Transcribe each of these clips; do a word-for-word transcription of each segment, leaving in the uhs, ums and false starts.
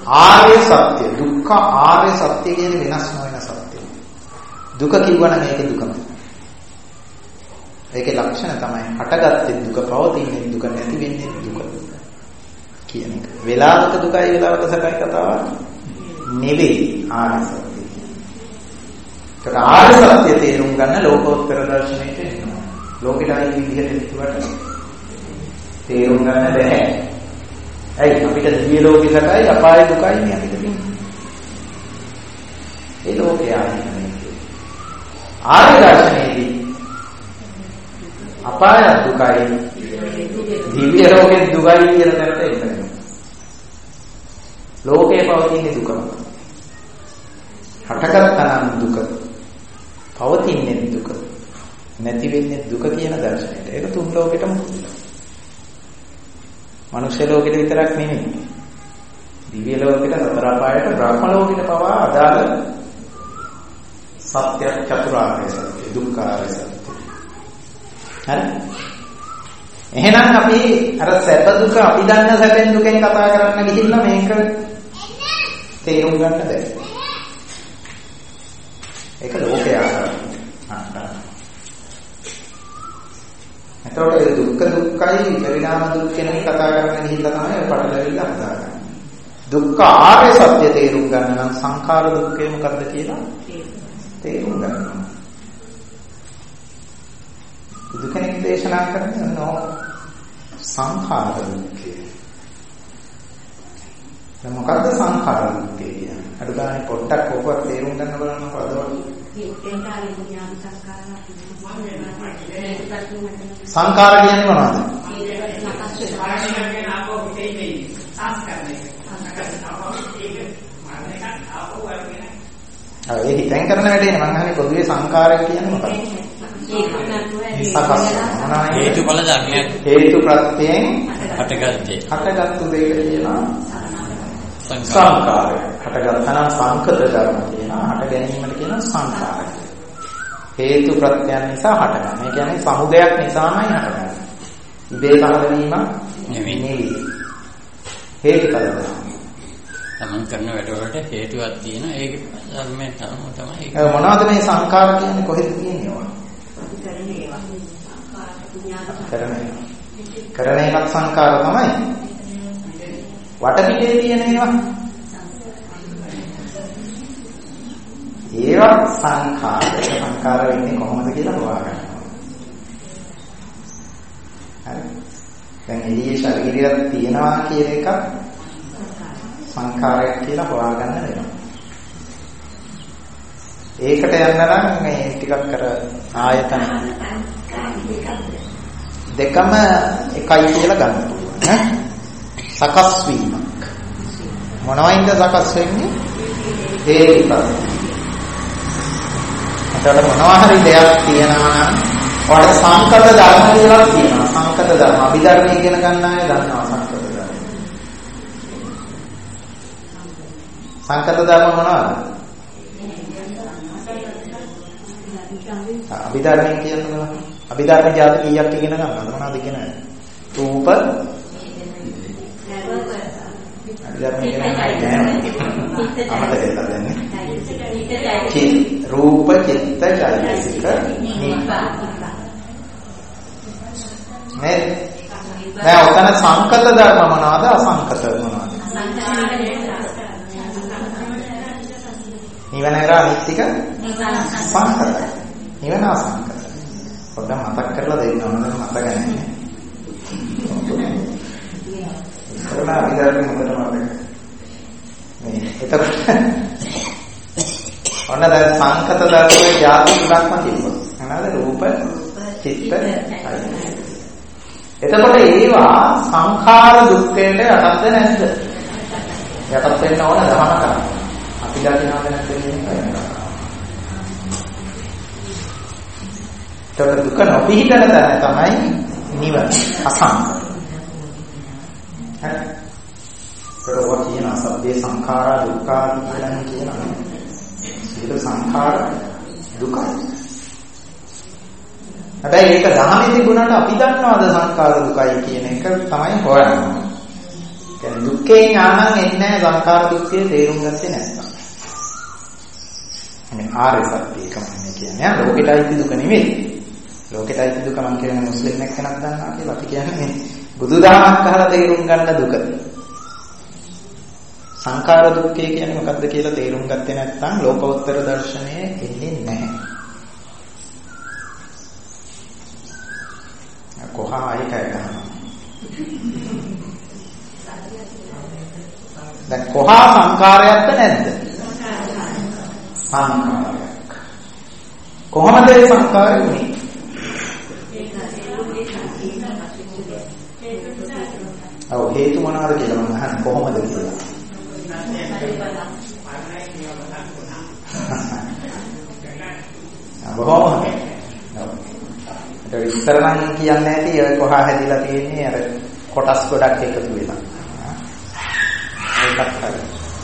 ආර්ය සත්‍ය දුක්ඛ ආර්ය සත්‍ය කියන්නේ වෙනස් නොවන සත්‍ය. දුක කිව්වනම් ඒකේ දුකම. ඒකේ ලක්ෂණ තමයි හටගත්තේ දුක, පවතින්නේ දුක, නැති වෙන්නේ දුක කියන එක. වේලාවක දුකයි වේලාවක සැපයි කතාවක් නෙවෙයි ආර්ය සත්‍ය. ඒක ආර්ය සත්‍ය තේරුම් ගන්න ලෝකෝත්තර දර්ශනයට එනවා. ලෝකෙට ආයි විදිහට කිව්වට තේරුම් ගන්න බැහැ. ඇයි අපිට දිව්‍ය ලෝකෙ සැපයි අපාය දුකයි නේ අපිට තියෙන්නේ. ඒ ලෝකේ ආන්නේ ආර්ය දර්ශනයේදී අපාය දුකයි දිව්‍ය ලෝකෙ දුකයි කියන තැනට එන්නේ. ලෝකේ පවතින දුකම. හටගත්තානම් දුක. පවතින්නේ දුක. නැති වෙන්නේ දුක කියන දර්ශනයට. ඒක තුන් ලෝකෙටම පුළුවන්. මනුෂ්‍ය ලෝකෙට විතරක් නෙමෙයි. දිව්‍ය ලෝකෙට, සතර අපායට, බ්‍රහ්ම ලෝකෙට පවා අදාළ සත්‍ය චතුරාර්ය සත්‍ය, දුක්ඛාර්ය සත්‍ය. හරි? එහෙනම් අපි අර සැප දුක අපි දන්න සැපෙන් දුකෙන් කතා කරන්න ගිහිල්ලා මේක තේරුම් ගන්න බැහැ. ඒක ලෝකයේ ආකාරය. එතකොට ඒ දුක්ඛ දුක්ඛයි පරිණාම දුක් කියන එක කතා කරන්න ගිහිල්ලා තමයි ඔය පටලැවිල්ල හදාගන්නේ. දුක්ඛ ආර්ය සත්‍ය තේරුම් ගන්න නම් සංඛාර දුක්ඛය මොකක්ද කියලා තේරුම් ගන්න. දුකෙන් දේශනා කරන්නේ නෝ සංඛාර දුක්ඛය. දැන් මොකක්ද සංඛාර දුක්ඛය කියන්නේ? අඩු ගානේ පොඩ්ඩක් ඕක තේරුම් ගන්න බලන්න පදවල. සංඛාර කියන්නේ මොනවද? ආ ඒ හිතෙන් කරන වැඩේ නේ මම අහන්නේ පොදුවේ සංඛාරය කියන්නේ මොකක්ද? සකස් මොනවා හේතුඵල ධර්මයක්. හේතු ප්‍රත්‍යයෙන් හටගත්තේ. හටගත්තු දෙයක කියනවා සංඛාරය. හටගත්තනම් සංකත ධර්ම කියනවා. හට ගැනීමට කියනවා සංඛාරය. හේතු ප්‍රත්‍යයන් නිසා හටගන්න. ඒ කියන්නේ සමුදයක් නිසාමයි හටගන්නේ. ඉබේ පහළ වීම නෙවෙයි. හේතුඵල ධර්ම. තමන් කරන වැඩවලට හේතුවක් තියෙන ඒක ධර්මයෙන් තමයි. ඒ මොනවද මේ සංඛාර කියන්නේ කොහෙද තියෙන්නේ? කරන කරන එකක් සංඛාර තමයි. වටපිටේ තියෙන ඒවා. ඒවා සංඛාර. සංඛාර වෙන්නේ කොහොමද කියලා හොයාගන්න. හරි. දැන් එළියේ ශරීරයක් තියෙනවා කියන එක සංඛාරයක් කියලා හොයාගන්න වෙනවා. ඒකට යන්න නම් මේ ටිකක් කර ආයතන දෙකම එකයි කියලා ගන්න පුළුවන් ඈ සකස් වීමක් මොනවයින්ද සකස් වෙන්නේ හේතුඵල. එතකොට මොනවා හරි දෙයක් තියෙනවා නම් ඔයාලට සංකත ධර්ම කියලා කියනවා. සංකත ධර්ම අභිධර්ම ඉගෙන ගන්න අය දන්නවා සංකත ධර්ම. සංකත ධර්ම මොනවද? අභිධර්ම කියන්නේ අභිධර්ම જાති කීයක් ඉගෙන ගන්නවද මොනවද කියන්නේ? රූප අභිධර්ම කියන්නේ අමතකද දැන්නේ? චිත් රූප චිත්ත චෛතසික නිපාත. මේ දැන් ඔතන සංකත ධර්ම මොනවද අසංකත මොනවද? නිවන කරා අනිත්‍යක සංකතයි. නිවන අසංකතයි. පොඩ්ඩක් මතක් කරලා දෙන්න ඕන නම් මතක නැහැ. කරලා අභිධර්ම මොකටද මතක? මේ එතකොට ඔන්න දැන් සංකත ධර්මයේ જાති තුනක්ම තිබ්බා. මොනවාද? රූප, චිත්ත, එතකොට ඒවා සංඛාර දුක්ඛයට යටත්ද නැද්ද? යටත් වෙන්න ඕන ධර්මක. අපි දකින්නවද නැත්ද කියන්නේ? එතකොට දුක නොපිහිටන තැන තමයි නිවන අසංකත. හරි. ඒකට ඔය කියන අසබ්බේ සංඛාරා දුක්ඛා කියලා කියනවා. ඒක සංඛාර දුකයි. හැබැයි ඒක ධර්මයේ තිබුණාට අපි දන්නවද සංඛාර දුකයි කියන එක තමයි හොයන්නේ. කියන්නේ දුක්ඛේ ඥානං එන්නේ සංඛාර දුක්ඛේ තේරුම් ගත්තේ නැත්නම්. මේ ආර්ය සත්‍ය එකමයි කියන්නේ. ලෝකෙටයි දුක නෙමෙයි. ලෝකෙටයි දුක මම කියන්නේ මුස්ලිම් එක්කෙනෙක් දන්නවා කියලා අපි කියන්නේ බුදුදහමක් අහලා තේරුම් ගන්න දුක. සංඛාර දුක්ඛය කියන්නේ මොකක්ද කියලා තේරුම් ගත්තේ නැත්නම් ලෝකෝත්තර දර්ශනය එන්නේ නැහැ. කොහා ආයකය ගන්නවා. දැන් කොහා සංඛාරයක්ද නැද්ද? සංඛාරයක්. කොහොමද ඒ සංඛාරය උනේ? ඔව් හේතු මොනවාද කියලා මම අහන්නේ කොහොමද කියලා. බොහොම ඒක විස්තර නම් කියන්නේ නැති ඔය කොහා හැදිලා තියෙන්නේ අර කොටස් ගොඩක් එකතු වෙලා. ඒකත් හරි.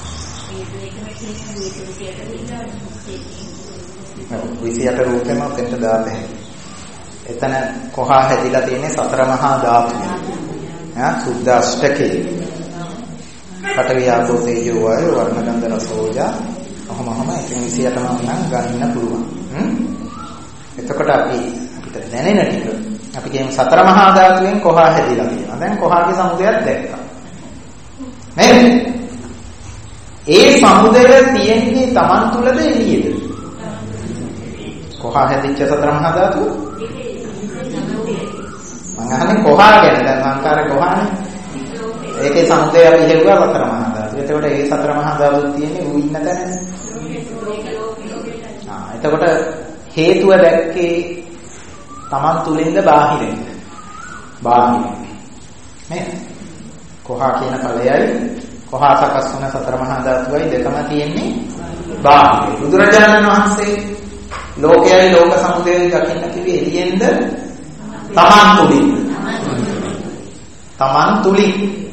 විසියට රූපෙම දෙන්න දාතේ. එතන කොහා හැදිලා තියෙන්නේ සතර මහා ධාතු. ඈ සුද්ධ අෂ්ටකේ. පඨවි ආපෝ තේජෝ වායෝ වර්ණ ගන්ධ රස ඕජා ඔහොමම එකෙන් විසියටම නම් ගන්න පුළුවන්. හ්ම්. එතකොට අපි අපිට දැනෙන ටික අපි කියමු සතර මහා ධාතුවෙන් කොහා හැදිලා තියෙනවා. දැන් කොහාගේ සමුදයක් දැක්කා. නේද? ඒ සමුදය තියෙන්නේ Taman තුලද එළියේද? කොහා හැදිච්ච සතර මහා ධාතුව? මම අහන්නේ කොහා ගැන. දැන් සංකාර කොහානේ? ඒකේ සමුදය අපි හෙව්වා සතර මහා ධාතුව. එතකොට ඒ සතර මහා ධාතුව තියෙන්නේ ඌ ඉන්න තැනනේ. ආ එතකොට හේතුව දැක්කේ Taman තුලින්ද බාහිරින්ද? බාහිරින්. නේද? කොහා කියන ඵලයයි කොහා සකස් වුණ සතර මහා ධාතුවයි දෙකම තියෙන්නේ බාහිර. බුදුරජාණන් වහන්සේ ලෝකයයි ලෝක සමුදයයි දකින්න කිව්වේ එළියෙන්ද? Taman තුලින්. Taman තුලින්.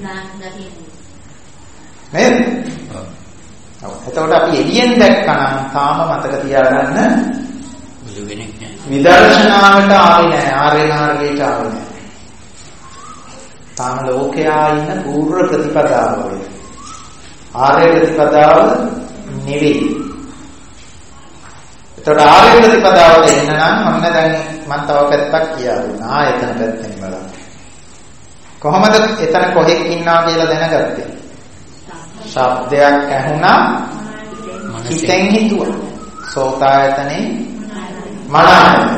නේද? ඔව්. එතකොට අපි එළියෙන් දැක්කනම් තාම මතක තියාගන්න විදර්ශනාවට ආවේ නැහැ. ආර්ය මාර්ගයට ආවේ නැහැ. තාම ලෝකයා ඉන්න පූර්ව ප්‍රතිපදාව වල. ආර්ය ප්‍රතිපදාව නෙවෙයි. එතකොට ආර්ය ප්‍රතිපදාවට එන්න නම් මොන්න දැන් මම තව පැත්තක් කියා දුන්නා. ආයතන පැත්තෙන් බලන්න. කොහොමද එතන කොහෙක් ඉන්නවා කියලා දැනගත්තේ? ශබ්දයක් ඇහුණා හිතෙන් හිතුවා. සෝතායතනේ මනස.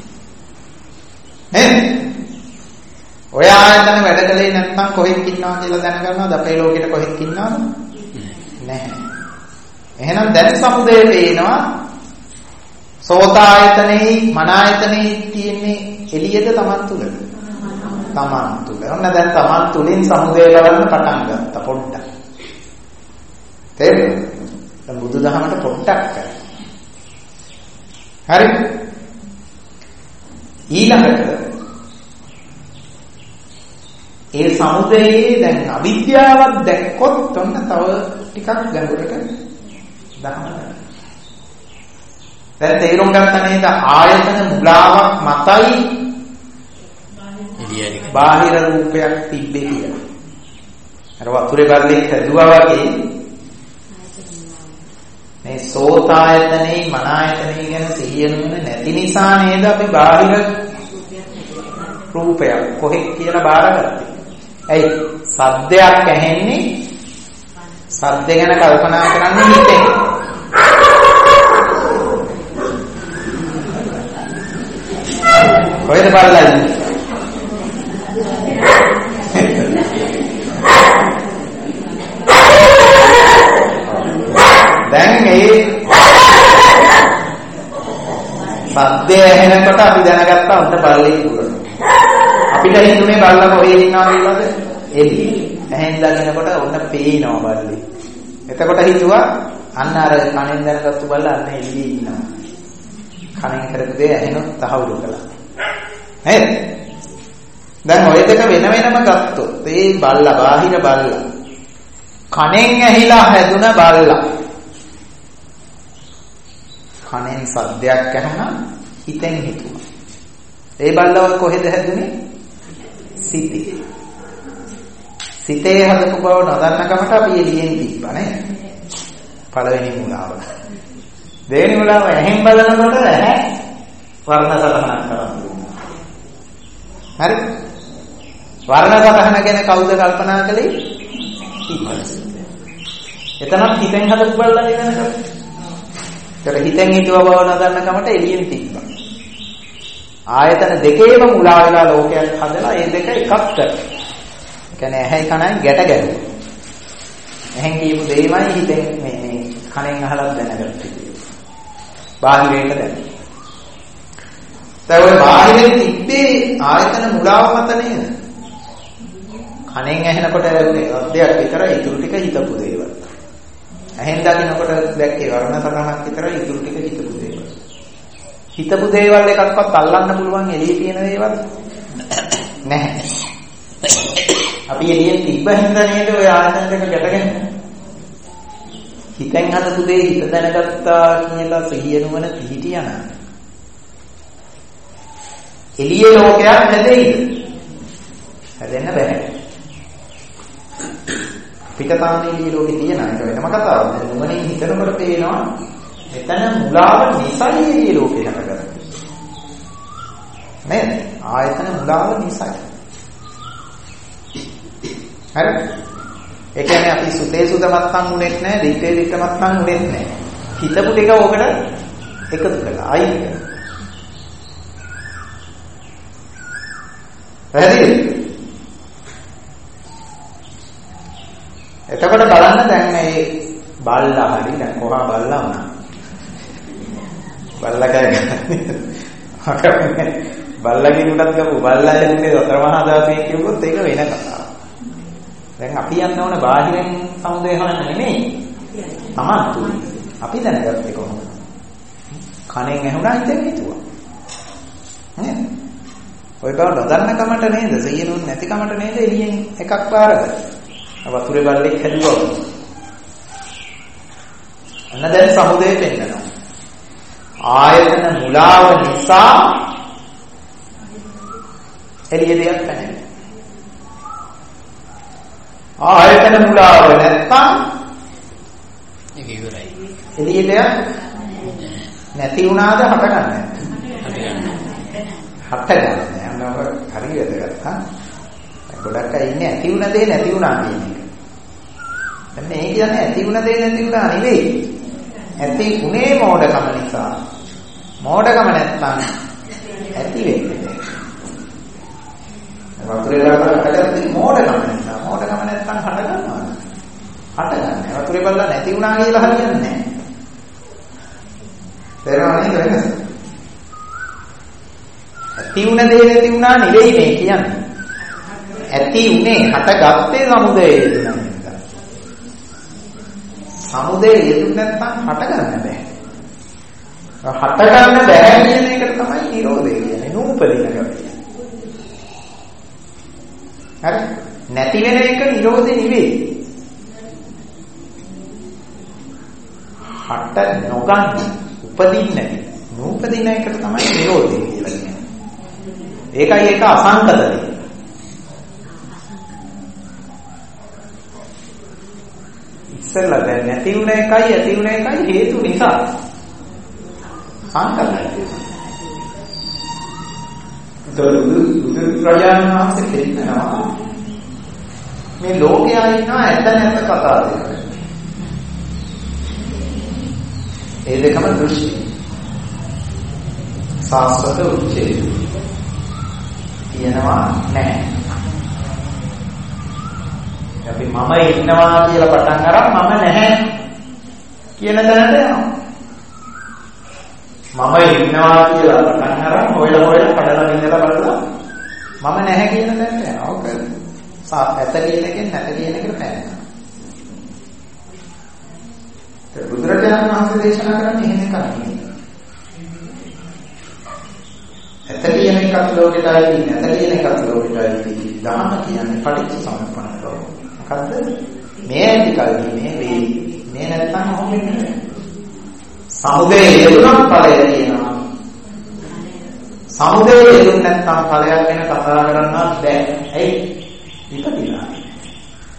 නේද? ඔය ආයතන වැඩ කලේ නැත්නම් කොහෙක් ඉන්නවා කියලා දැනගන්නවද? අපේ ලෝකෙට කොහෙක් ඉන්නවද? නැහැ. එහෙනම් දැන් සමුදය පේනවා. සෝතායතනේ මනායතනේ තියෙන්නේ එළියද Taman තුලද? Taman තුල. ඔන්න දැන් Taman තුලින් සමුදය බලන්න පටන් ගත්තා පොඩ්ඩක්. තේරෙනවද? දැන් බුදුදහමට පොඩ්ඩක් කරා. හරි. ඊළඟට ඒ සමුදයේ දැන් අවිද්‍යාවක් දැක්කොත් ඔන්න තව ටිකක් ගැඹුරට දහමන. දැන් තේරුම් ගන්න නේද ආයතන මුලාවක් මතයි බාහිර රූපයක් තිබ්බේ කියලා. අර වතුරේ බල්ලෙක් හැදුවා වගේ මේ සෝතායතනේ මනායතනේ ගැන සිහියනුන නැති නිසා නේද අපි බාහිර රූපයක් කොහෙක් කියලා බාරගත්තේ. ඇයි සද්දයක් ඇහෙන්නේ සද්ද ගැන කල්පනා කරන්නේ හිතෙන්. කොහෙද බලලා ඉන්නේ? දැන් මේ සද්දය ඇහෙනකොට අපි දැනගත්තා උන්ට බල්ලෙක් දුරන. අපිට හිතුනේ බල්ලා කොහේ ඉන්නවා කියලාද? එළි. ඇහෙන් දකිනකොට උන්ට පේනවා බල්ලෙක්. එතකොට හිතුවා අන්න අර කණෙන් දැනගත්තු බල්ලා අන්න එළියේ ඉන්නවා. කණෙන් කරපු දේ ඇහෙනොත් තහවුරු කළා. නේද? දැන් ඔය දෙක වෙන වෙනම ගත්තොත් ඒ බල්ලා බාහිර බල්ලා කණෙන් ඇහිලා හැදුන බල්ලා කණෙන් සද්දයක් ඇහුණා හිතෙන් හිතුවා. ඒ බල්ලව කොහෙද හැදුනේ? සිතේ. සිතේ හදපු බව නොදන්න කමට අපි එළියෙන් තිබ්බා නේද? පළවෙනි මුලාව. දෙවෙනි මුලාව ඇහෙන් බලනකොට ඇහැ වර්ණ සටහනක් කරනවා. හරි? වර්ණ සටහන ගැන කවුද කල්පනා කළේ? එතනත් හිතෙන් හදපු බලලා ඉගෙනගන්න. ඒතර හිතෙන් හිතුව බව නොදන්න කමට එළියෙන් තිබ්බා. ආයතන දෙකේම මුලා වෙලා ලෝකයක් හදලා ඒ දෙක එකක් කරනවා. කියන්නේ ඇහැයි කනයි ගැට ගැහුවා. ඇහෙන් කියපු දෙයමයි හිතෙන් මේ මේ කනෙන් අහලා දැනගත්තේ. බාහිරයට දැන. දැන් ඔය බාහිරෙන් තිබ්බේ ආයතන මුලාව මත නේද? කනෙන් ඇහෙනකොට ලැබුණේ අධ්‍යයක් විතරයි ඉතුරු ටික හිතපු දේවල්. ඇහෙන් දකින්නකොට දැක්කේ වර්ණ සටහනක් විතරයි ඉතුරු ටික හිතපු දේවල්. හිතපු දේවල් එකක්වත් අල්ලන්න පුළුවන් එළියේ තියෙන දේවල් නැහැ. අපි එළියෙන් තිබ්බ හින්දා නේද ඔය ආයතන දෙක ගැටගන්නේ. හිතෙන් හදපු දේ හිත දැනගත්තා කියලා සිහිය නුවණ පිහිටියා නම් එළියේ ලෝකයක් නැදෙයිද? හැදෙන්න බෑ. පිටතානේ එළියේ ලෝකේ තියෙන එක වෙනම කතාවක්. දැන් නුවණින් හිතනකොට පේනවා මෙතන මුලාව නිසයි එළියේ ලෝකේ හටගන්නේ. නේද? ආයතන මුලාව නිසයි. හරි? ඒ කියන්නේ අපි සුතේ සුතමත්නම් උනේත් නැහැ, දිත්තේ දිත්තමත්නම් උනේත් නැහැ. හිතපු ටික ඕකට එකතු කළා. අයින් කළා. හරිද? එතකොට බලන්න දැන් මේ බල්ලා හරි දැන් කොහා බල්ලා වුණා. බල්ලා කියන්නේ බල්ලාගේ උඩත් ගමු බල්ලා කියන්නේ සතර මහා ධාතුවේ කියුවොත් ඒක වෙන කතාවක්. දැන් අපි යන්න ඕන බාහිරින් සමුදේ හොයන්න නෙමෙයි. තමන් තුලින්. අපි දැනගත්තේ කොහොමද? කණෙන් ඇහුණා හිතෙන් හිතුවා. නේද? ඔය බව නොදන්න කමට නේද? සිහිනුන් නැති කමට නේද එළියෙන් එකක් පාරද? වතුරේ බල්ලෙක් හැදුවා. අන්න දැන් සමුදේ පෙන්නනවා. ආයතන මුලාව නිසා එළිය දෙයක් නැහැ. ආයතන මුලාව නැත්තම් ඒක ඉවරයි. එළිය දෙයක් නැති වුණාද හටගන්නේ නැහැ. හටගන්නේ නැහැ. හරියට ගත්තා. ගොඩක් අය ඉන්නේ ඇති වුණ දේ නැති වුණා කියන එක. දැන් මේ කියන්නේ ඇති වුණ දේ නැති වුණා නෙවෙයි. ඇති උනේ මෝඩකම නිසා. මෝඩකම නැත්තම් ඇති වෙන්නේ නැහැ. වතුරේ දාලා හටගත්තේ මෝඩකම නිසා. මෝඩකම නැත්තම් හටගන්නවා. හටගන්නේ. වතුරේ බලලා නැති වුණා කියලා හරියන්නේ නැහැ. තේරෙනවද නේද? ඇති වුණ දේ නැති වුණා නෙවෙයි මේ කියන්නේ. ඇති උනේ හටගත්තේ සමුදේ යෙදුණා නේද? සමුදේ යෙදුණ නැත්නම් හටගන්න බෑ. හටගන්න බෑ කියන එකට තමයි නිරෝධය කියන්නේ. නූපදින ගතිය. හරි? නැති වෙන එක නිරෝධය නෙවෙයි. හට නොගන්න උපදින්නේ නූපදින එකට තමයි නිරෝධය කියලා කියන්නේ. ඒකයි ඒක අසංකත දෙය. ඉස්සෙල්ලා දැන් නැති වුණ එකයි ඇති වුණ එකයි හේතු නිසා සංකල්පයි. දුරු ප්‍රඥාන මාසේ දෙන්නවා මේ ලෝකයේ ඉන්නා ඇත්ත නැත්ත කතා දෙක. ඒ දෙකම දෘෂ්ටි. සාස්වත උච්චේ. කියනවා නැහැ. අපි මම ඉන්නවා කියලා පටන් අරන් මම නැහැ කියන තැනට යනවා. මම ඉන්නවා කියලා පටන් අරන් හොයලා හොයලා කඩලා ඉඳලා බලලා මම නැහැ කියන තැනට යනවා. ඔක ඇත කියන එකෙන් නැත කියන එකට පැනනවා. ඒ බුදුරජාණන් වහන්සේ දේශනා කරන්නේ එහෙම එකක් නෙවෙයි. ඇත කියන එකත් ලෝකෙටයි නැත කියන එකත් ලෝකෙටයි ධර්ම කියන්නේ පටිච්ච සමුප්පන්න බව. මොකද්ද? මේ ඇති කල්හි මේ වේ. මේ නැත්තම් හොම්බෙන්නේ නැහැ. සමුදේ යෙදුනත් ඵලය තියෙනවා. සමුදේ යෙදුන නැත්තම් ඵලයක් ගැන කතා කරන්නත් බෑ. ඇයි? ඉපදිලා.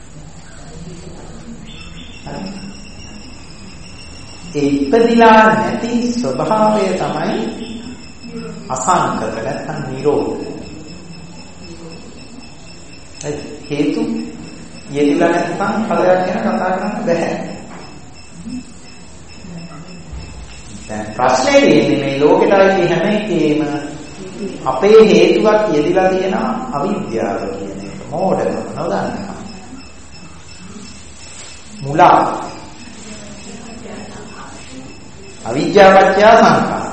ඒ ඉපදිලා නැති ස්වභාවය තමයි අසංකත නැත්නම් නිරෝධ. හේතු යෙදිලා නැත්නම් ඵලයක් ගැන කතා කරන්න බෑ. දැන් ප්‍රශ්නේ තියෙන්නේ මේ ලෝකෙට ආයේ හැම එකේම අපේ හේතුවක් යෙදිලා තියෙන අවිද්‍යාව කියන එක. මෝඩකම නොදන්නවා. මුලා අවිද්‍යාව පත්‍ය සංඛාර.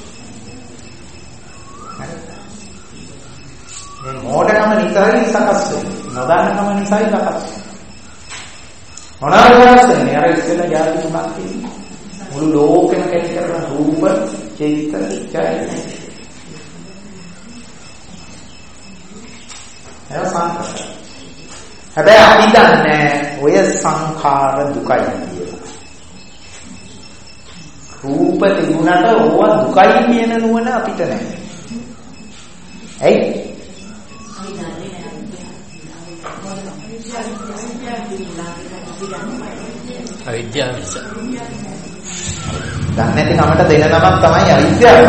මේ මෝඩකම නිසායි සකස් වෙන්නේ. නොදන්නකම නිසායි සකස් වෙන්නේ. මොනවාද වෙනස්න්නේ? අර ඉස්සෙල්ලා යාති තුනක් තියෙනවා. මුළු ලෝකෙම කැටි කරන රූප, චෛත්‍ය, ඡාය. ඒක සංඛාර. හැබැයි අපි දන්නේ ඔය සංඛාර දුකයි කියලා. රූප තිබුණට ඕවා දුකයි කියන නුවණ අපිට නැහැ. ඇයි? අවිද්‍යාව නිසා. දන්නේ නැති කමට දෙන නමක් තමයි අවිද්‍යාව.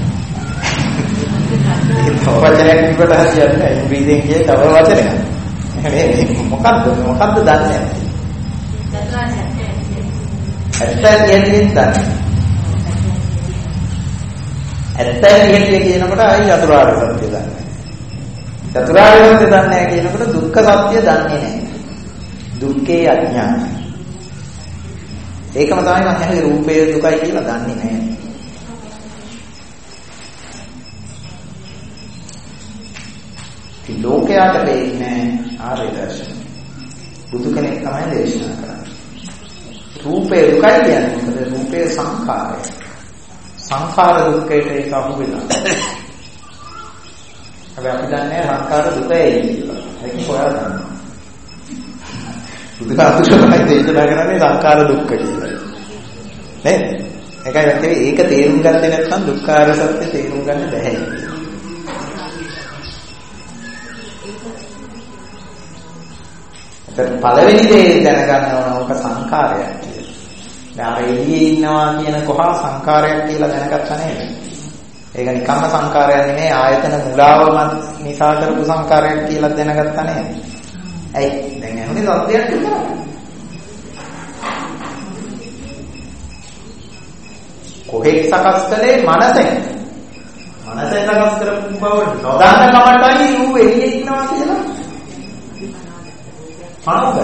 ඒක වචනයක් විකට හරියන්නේ ඉංග්‍රීසියෙන් කියේ තව වචනයක්. නේ මොකද්ද මොකද්ද දන්නේ නැහැ. ඇත්ත කියන්නේ දන්නේ. ඇත්ත කියන්නේ කියනකොට ආයි චතුරාර්ය සත්‍ය දන්නේ. චතුරාර්ය සත්‍ය දන්නේ නැහැ කියනකොට දුක්ඛ සත්‍ය දන්නේ නැහැ. දුක්ඛේ අඥානයි. ඒකම තමයි මම කියන්නේ රූපේ දුකයි කියලා දන්නේ නැහැ. ඒ ලෝකයට වෙන්නේ ආර්ය දර්ශන. බුදු කෙනෙක් තමයි දේශනා කරන්නේ. රූපේ දුකයි කියන්නේ මොකද? රූපේ සංඛාරය. සංඛාර දුක්ඛයට ඒක අහු වෙනවා. හැබැයි අපි දන්නේ සංඛාර දුකයි කියලා. ඒක කොහොමද දන්නේ? බුදුහාමුදුරුවෝ දේශනා කරන්නේ සංඛාර දුක්ඛ කියලා. නේද? ඒකයි වැටේ ඒක තේරුම් ගත්තේ නැත්නම් දුක්ඛාර සත්‍ය තේරුම් ගන්න බැහැ. ඒත් පළවෙනි දේ දැනගන්න ඕන ඕක සංඛාරයක් කියලා. දැන් අර එළියේ ඉන්නවා කියන කොහා සංඛාරයක් කියලා දැනගත්තා නේද? ඒක නිකම්ම සංඛාරයක් නෙමෙයි ආයතන මුලාවම නිසා කරපු සංඛාරයක් කියලා දැනගත්තා නේද? ඇයි දැන් ඇහුනේ සත්‍යයක් කියලා. කොහෙත් සකස් කළේ මනසෙන්. මනසෙන් සකස් කරපු බව නොදන්න කමටයි ඌ එළියේ ඉන්නවා කියලා. අනුගත.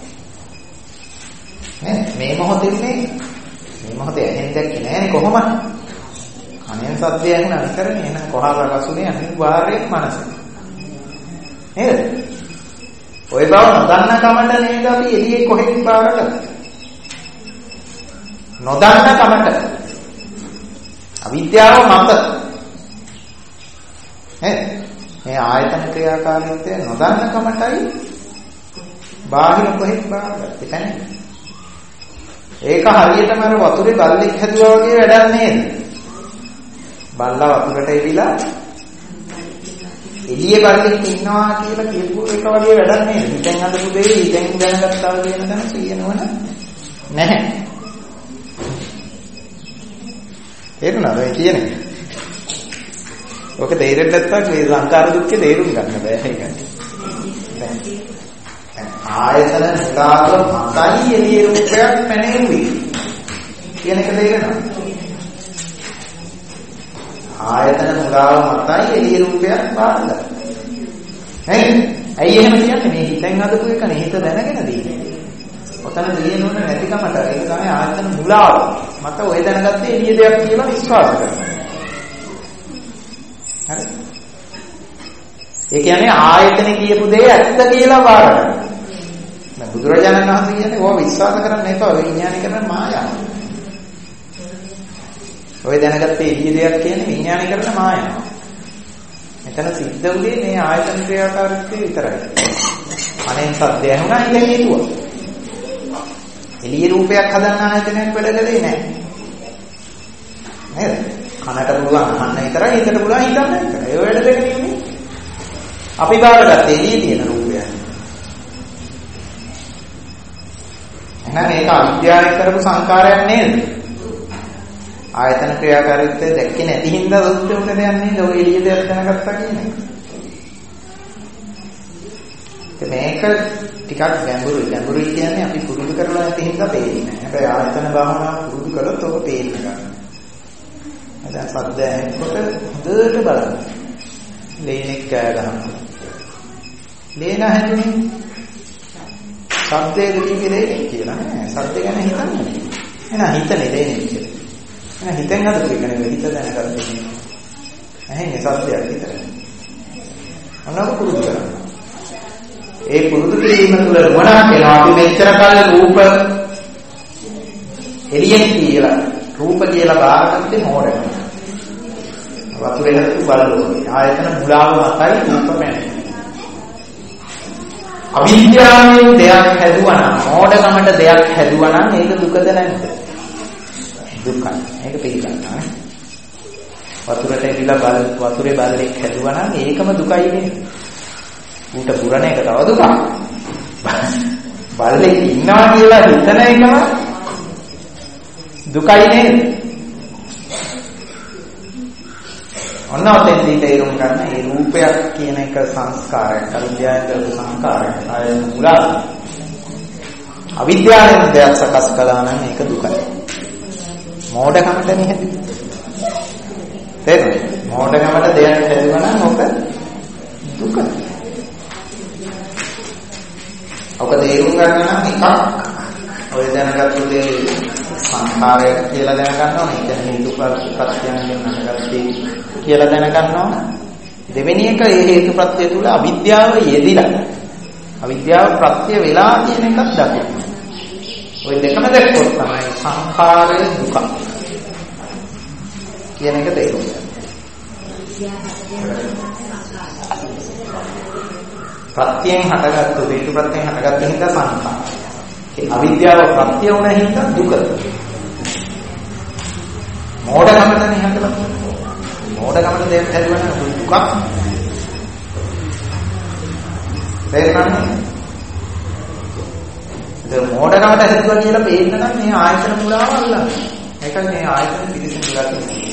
නේ මේ මොහොතේ මේ මොහොතේ ඇහෙන් දැක්කේ නෑනේ කොහොමද? කනෙන් සත්‍ය ඇහුණා විතරනේ එහෙනම් කොහා සකස්ුනේ අනිවාර්යයෙන් මනසෙන්. නේද? ඔය බව නොදන්න කමට නේද අපි එළියේ කොහෙද බාරට නොදන්න කමට අවිද්‍යාව මත ඈ මේ ආයතන ක්‍රියාකාරීත්වය නොදන්න කමටයි බාහිර කොහෙද බාරට එතන ඒක හරියටම අර වතුරේ බල්ලෙක් හැදුවා වගේ වැඩක් නේද බල්ලා වතුරට එවිලා එළියේ බල්ලෙක් ඉන්නවා කියලා කියපු එක වගේ වැඩක් නේද? හිතෙන් හදපු දෙය හිතෙන් දැනගත්තා කියන දන කියනවන නැහැ. තේරුණාද ඒ කියන්නේ? ඔක තේරෙන්නේ නැත්නම් මේ සංකාර දුක්ඛේ තේරුම් ගන්න බෑ ඒකයි. ආයතන මුලාව මතයි එළියේ රූපයක් පැනෙන්නේ. කියන එක තේරෙනවද? ආයතන මුලාව මතයි එළියේ රූපයක් බාරගන්න. නේද? ඇයි එහෙම කියන්නේ? මේ හිතෙන් හදපු එක නේ හිත දැනගෙන දින්නේ. ඔතන දිනනොන නැතිකමට ඒක තමයි ආයතන මුලාව. මත ඔය දැනගත්තේ එළියේ දෙයක් කියලා විශ්වාස කරනවා. හරි? ඒ කියන්නේ ආයතනේ කියපු දේ ඇත්ත කියලා බාරගන්න. දැන් බුදුරජාණන් වහන්සේ කියන්නේ ඕවා විශ්වාස කරන්න එපා. විඥානය කරන මායාව. ඔය දැනගත්තේ එළිය දෙයක් කියන්නේ විඥානය කරන මායාව. මෙතන සිද්ධ වුණේ මේ ආයතන ක්‍රියාකාරීත්වය විතරයි. අනෙන් සද්ද ඇහුණා ඉතින් හිතුවා. එළිය රූපයක් හදන්න ආයතනයක් වැඩකලේ නැහැ. නේද? කනට පුළුවන් අහන්න විතරයි, හිතට පුළුවන් හිතන්න විතරයි. ඒ වැඩ දෙක නෙමෙයි. අපි බාරගත්තේ එළියේ තියෙන රූපයක්. එහෙනම් ඒක අවිද්‍යාවෙන් කරපු සංකාරයක් නේද? ආයතන ක්‍රියාකාරීත්වය දැක්කේ නැති හින්දා දුක්ඛ උන දෙයක් නේද? ඔය එළිය දෙයක් දැනගත්තා කියන්නේ. මේක ටිකක් ගැඹුරුයි. ගැඹුරුයි කියන්නේ අපි පුරුදු කරලා නැති හින්දා පේන්නේ නැහැ. හැබැයි ආයතන භාවනාව පුරුදු කළොත් ඔක පේන්න ගන්නවා. දැන් සද්ද ඇහෙනකොට හොඳට බලන්න. ලේනෙක් කෑ ගහනවා. ලේන හැදුනේ. සද්දේ දෙකේ ලේනෙක් කියලා නෑ. සද්ද ගැන හිතන්නේ. එහෙනම් හිතනේ ලේනෙක් කියලා. එහෙනම් හිතෙන් හදපු එක නෙවෙයි හිත දැනගන්න. ඇහෙන්නේ සද්දයක් විතරයි. අනව පුරුදු කරනවා. ඒ පුරුදු කිරීම තුළ නුවණක් එනවා. අපි මෙච්චර කාල රූප එළියෙන් කියලා රූප කියලා බාරගත්තේ මොඩකම. වතුරේ හතු බලලෝනේ. ආයතන මුලාව මතයි රූප පැන්නේ. අවිද්‍යාවෙන් දෙයක් හැදුවා නම් මොඩකමට දෙයක් හැදුවා නම් ඒක දුකද නැද්ද? දුකයි. ඒක පිළිගන්නවා. වතුරට එවිලා බල වතුරේ බල්ලෙක් හැදුවා නම් ඒකම දුකයි නේද? ඌට පුරණ එක තව දුකක්. බල්ලෙක් ඉන්නවා කියලා හිතන එකම දුකයි නේද? ඔන්න ඔතෙන්දී තේරුම් ගන්න මේ රූපයක් කියන එක සංස්කාරයක්, අවිද්‍යාවෙන් සංස්කාරයක්. ආය මුලා අවිද්‍යාවෙන් දෙයක් සකස් කළා නම් ඒක දුකයි. මෝඩකමට නෙහෙද? තේරුණාද? මෝඩකමට දෙයක් හැදුවා නම් ඔක දුකයි. ඔක තේරුම් ගන්න නම් එකක් ඔය දැනගත්තු දේ සංඛාරය කියලා දැනගන්න ඕනේ. ඒක හේතුප්‍රත්‍යයෙන් නැගත්තේ කියලා දැනගන්න ඕනේ. දෙවෙනි එක ඒ හේතුප්‍රත්‍ය තුල අවිද්‍යාව යෙදිලා. අවිද්‍යාව ප්‍රත්‍ය වෙලා කියන එකක් දකින්න. ඔය දෙකම දැක්කොත් තමයි සංඛාරය දුක කියන එක තේරුම් ගන්න. ප්‍රත්‍යයෙන් හටගත්තු හේතු ප්‍රත්‍යයෙන් හටගත්ත හින්දා සංඛාර. ඒ අවිද්‍යාව ප්‍රත්‍ය වුණ හින්දා දුක. මෝඩකමට නිහඬව. මෝඩකමට දෙයක් හැදුවා නම් දුකක්. තේරුණාද? ඒ මෝඩකමට හැදුවා කියලා පේන්න නම් මේ ආයතන මුලාව අල්ලන්න. ඒක මේ ආයතන පිළිසින් මුලා කියන්නේ.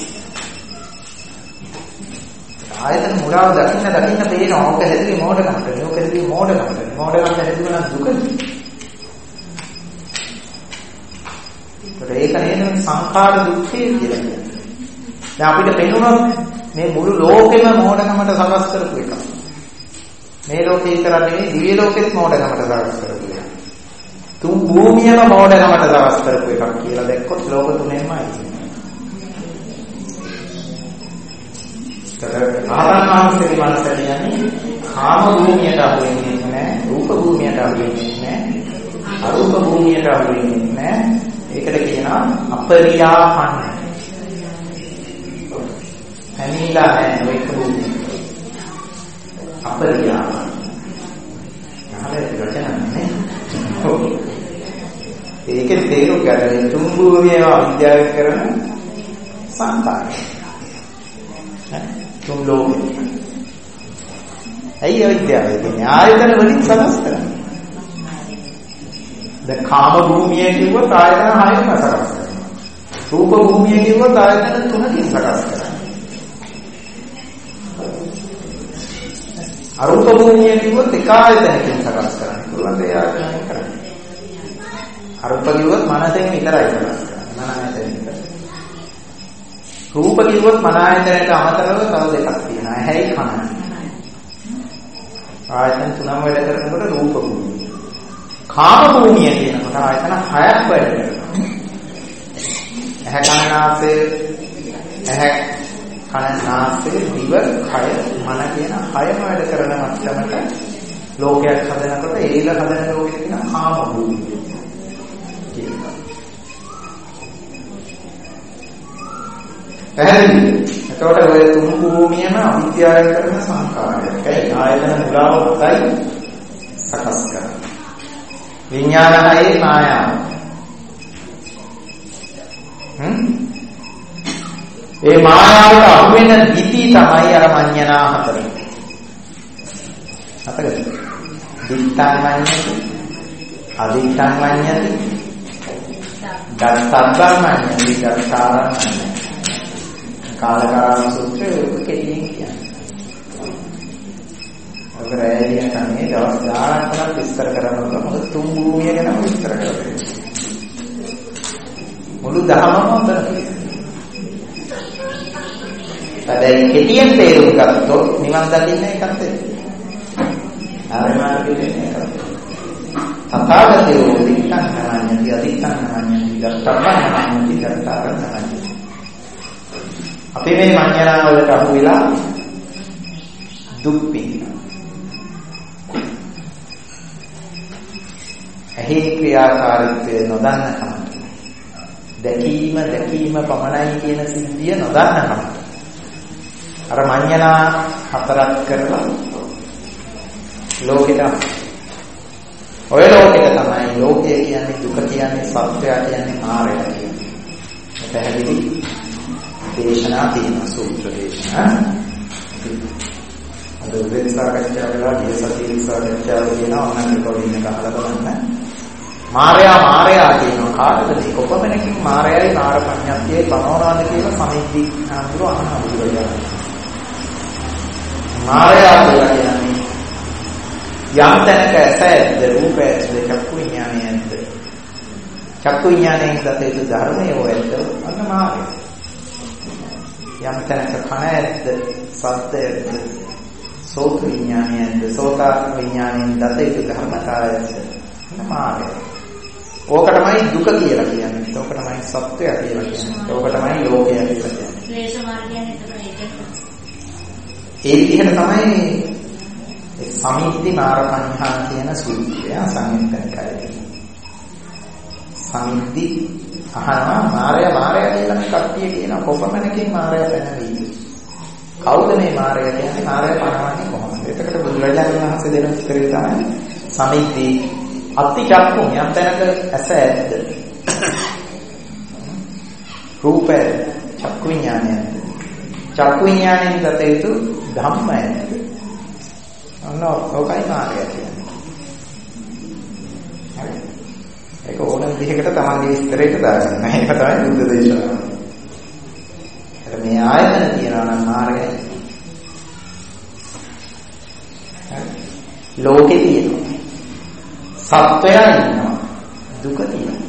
ආයතන මුලාව දකින්න දකින්න පේනවා. ඕක හැදුවේ මෝඩකමට. ඕක හැදුවේ මෝඩකමට. මෝඩකමට හැදුවා නම් දුකද? ඒක නේද සංඛාර දුක්ඛය කියලා කියන්නේ. දැන් අපිට පෙනුනොත් මේ මුළු ලෝකෙම මෝඩකමට සකස් කරපු එකක්. මේ ලෝකේ විතර නෙවෙයි දිව්‍ය ලෝකෙත් මෝඩකමට සකස් කරපු එකක්. තුන් භූමියම මෝඩකමට සකස් කරපු එකක් කියලා දැක්කොත් ලෝක තුනෙන්මයි. ආරණාන්සේ මනස කියන්නේ කාම භූමියට අහු වෙන්නේ නැහැ, රූප භූමියට අහු වෙන්නේ නැහැ, අරූප භූමියට අහු වෙන්නේ නැහැ. ඒකට කියනවා අපරියාපන්න. හැමීලා නැහැ ඔය භූමිය. අපරියාපන්න. නහලේ වචන නැහැ. ඒකේ තේරුම් ගන්න තුන් භූමියව අවිද්‍යාව කරන සංකාරය. තුන් ලෝකෙ. ඇයි අවිද්‍යාව කියන්නේ? ආයතන වලින් සකස් කරන්නේ. දැන් කාම භූමිය කිව්වොත් ආයතන හයකින් සකස් කරනවා. රූප භූමිය කිව්වොත් ආයතන තුනකින් සකස් කරනවා. අරූප භූමිය කිව්වොත් එක ආයතනකින් සකස් කරනවා. පුළුවන් ඒ ආයතනයෙන් කරන්නේ. අරූප කිව්වොත් මනසෙන් විතරයි සකස් කරන්නේ. මන ආයතනයෙන් විතරයි. රූප කිව්වොත් මන ආයතනයට අමතරව තව දෙකක් තියෙනවා. ඇහැයි කනයි. ආයතන තුනම වැඩ කරනකොට රූප භූමිය. කාම භූමිය කියනකොට ආයතන හයක් වැඩ කරනවා. ඇහැ කන නාසය ඇහැ කන නාසය දිව කය මන කියන හයම වැඩ කරන මට්ටමට ලෝකයක් හදනකොට ඒක හදන ලෝකෙට කියන කාම භූමිය කියනවා. පැහැදිලි. එතකොට ඔය තුන් භූමියම අවිද්‍යාව කරන සංකාරයක්. ඒ ආයතන මුලාවයි සකස් කරන්නේ. විඥානයේ මායාව. හ්ම් ඒ මායාවට අහු වෙන දිටි තමයි අර මඤ්ඤණා හතර. හතරද? දිත්තං මඤ්ඤති, අදිත්තං මඤ්ඤති, ගත්තබ්බමඤ්ඤති ගත්තාරඤ්ඤති. කාලකාරණ සූත්‍රයේ ඔක කෙටියෙන් කියන්නේ. ඔක රැළිය තමයි දවස් ගානක් කරලා විස්තර කරනවා. මොකද තුන් භූමිය ගැන විස්තර කරලා. මුළු දහමම උතන තියෙනවා. හැබැයි කෙටියෙන් තේරුම් ගත්තොත් නිවන් දකින්න එකක් තියෙනවා. ආර්ය මාර්ගයේ එකක්. තථාගතයෝ දික්ඛං නමඤ්ඤති අදික්ඛං නමඤ්ඤති ගත්තබ්බං නමඤ්ඤති ගත්තාරං නමඤ්ඤති. අපි මේ මඤ්ඤණා වලට අහු වෙලා දුක් විඳිනවා. ඇහි ක්‍රියාකාරීත්වය නොදන්න කම. දැකීම දැකීම පමණයි කියන සිද්ධිය නොදන්න කම. අර මඤ්ඤණා හතරක් කරලා ලෝකෙට ඔය ලෝකෙට තමයි ලෝකය කියන්නේ දුක කියන්නේ සත්‍යය කියන්නේ මායය කියන්නේ. පැහැදිලි දේශනා තියෙන සූත්‍ර දේශනා. අද උදේ සාකච්ඡා කළා දේශසතිය සාකච්ඡාව කියන ඔන්නක කොටින් එක අහලා බලන්න. මායя මායя කියන කාටද කොපමණකින් මායයයි මාර පඤ්ඤාතියේ පනවනවාද කියලා සමිද්දි අඳුර අහන බුදුරජාණන්. මායя කියලා කියන්නේ යම් තැනක ඇසැද්ද රූප ඇද්ද චක්කු විඥානය ඇද්ද චක්කු විඥානයෙන් දතේත ධර්මයේ වලට අන්න මාර්ගය. යම් තැනක කන ඇද්ද සද්ද ඇද්ද සෝත විඥානය ඇද්ද සෝත විඥානයෙන් දතේත ධර්මතාවය ඇද්ද අන්න මාර්ගය. ඕක තමයි දුක කියලා කියන්නේ. ඕක තමයි සත්‍යය කියලා කියන්නේ. ඕක තමයි ලෝකය කියලා කියන්නේ. ක්ලේශ මාර්ගයන් ඒ විදිහට තමයි සමිද්දි මාරපඤ්ඤා කියන සූත්‍රය සංයුක්තනිකායේ. සමිද්දි අහනවා මාරය මාරය කියලා මේ කට්ටිය කියන කොපමණකින් මාරය පැනවීද? කවුද මේ මාරය කියන්නේ? මාරය පනවන්නේ කොහොමද? එතකොට බුදුරජාණන් වහන්සේ දෙන උත්තරය තමයි සමිද්දි අත්ති චක්කු යම් තැනක ඇස ඇද්ද? රූපය චක්කු විඥානය. චක්කු විඥානයෙන් දත යුතු ධම්මය. අන්න ඔකයි මාර්ගය කියන්නේ. හරි. ඒක ඕන විදිහකට තමන්ගේ විස්තරයකට දාගන්න. ඒක තමයි බුද්ධ දේශනාව. අර මේ ආයතන තියනවා නම් මාර්ගය. හරි. ලෝකේ තියෙනවා. සත්වයා ඉන්නවා. දුක තියෙනවා.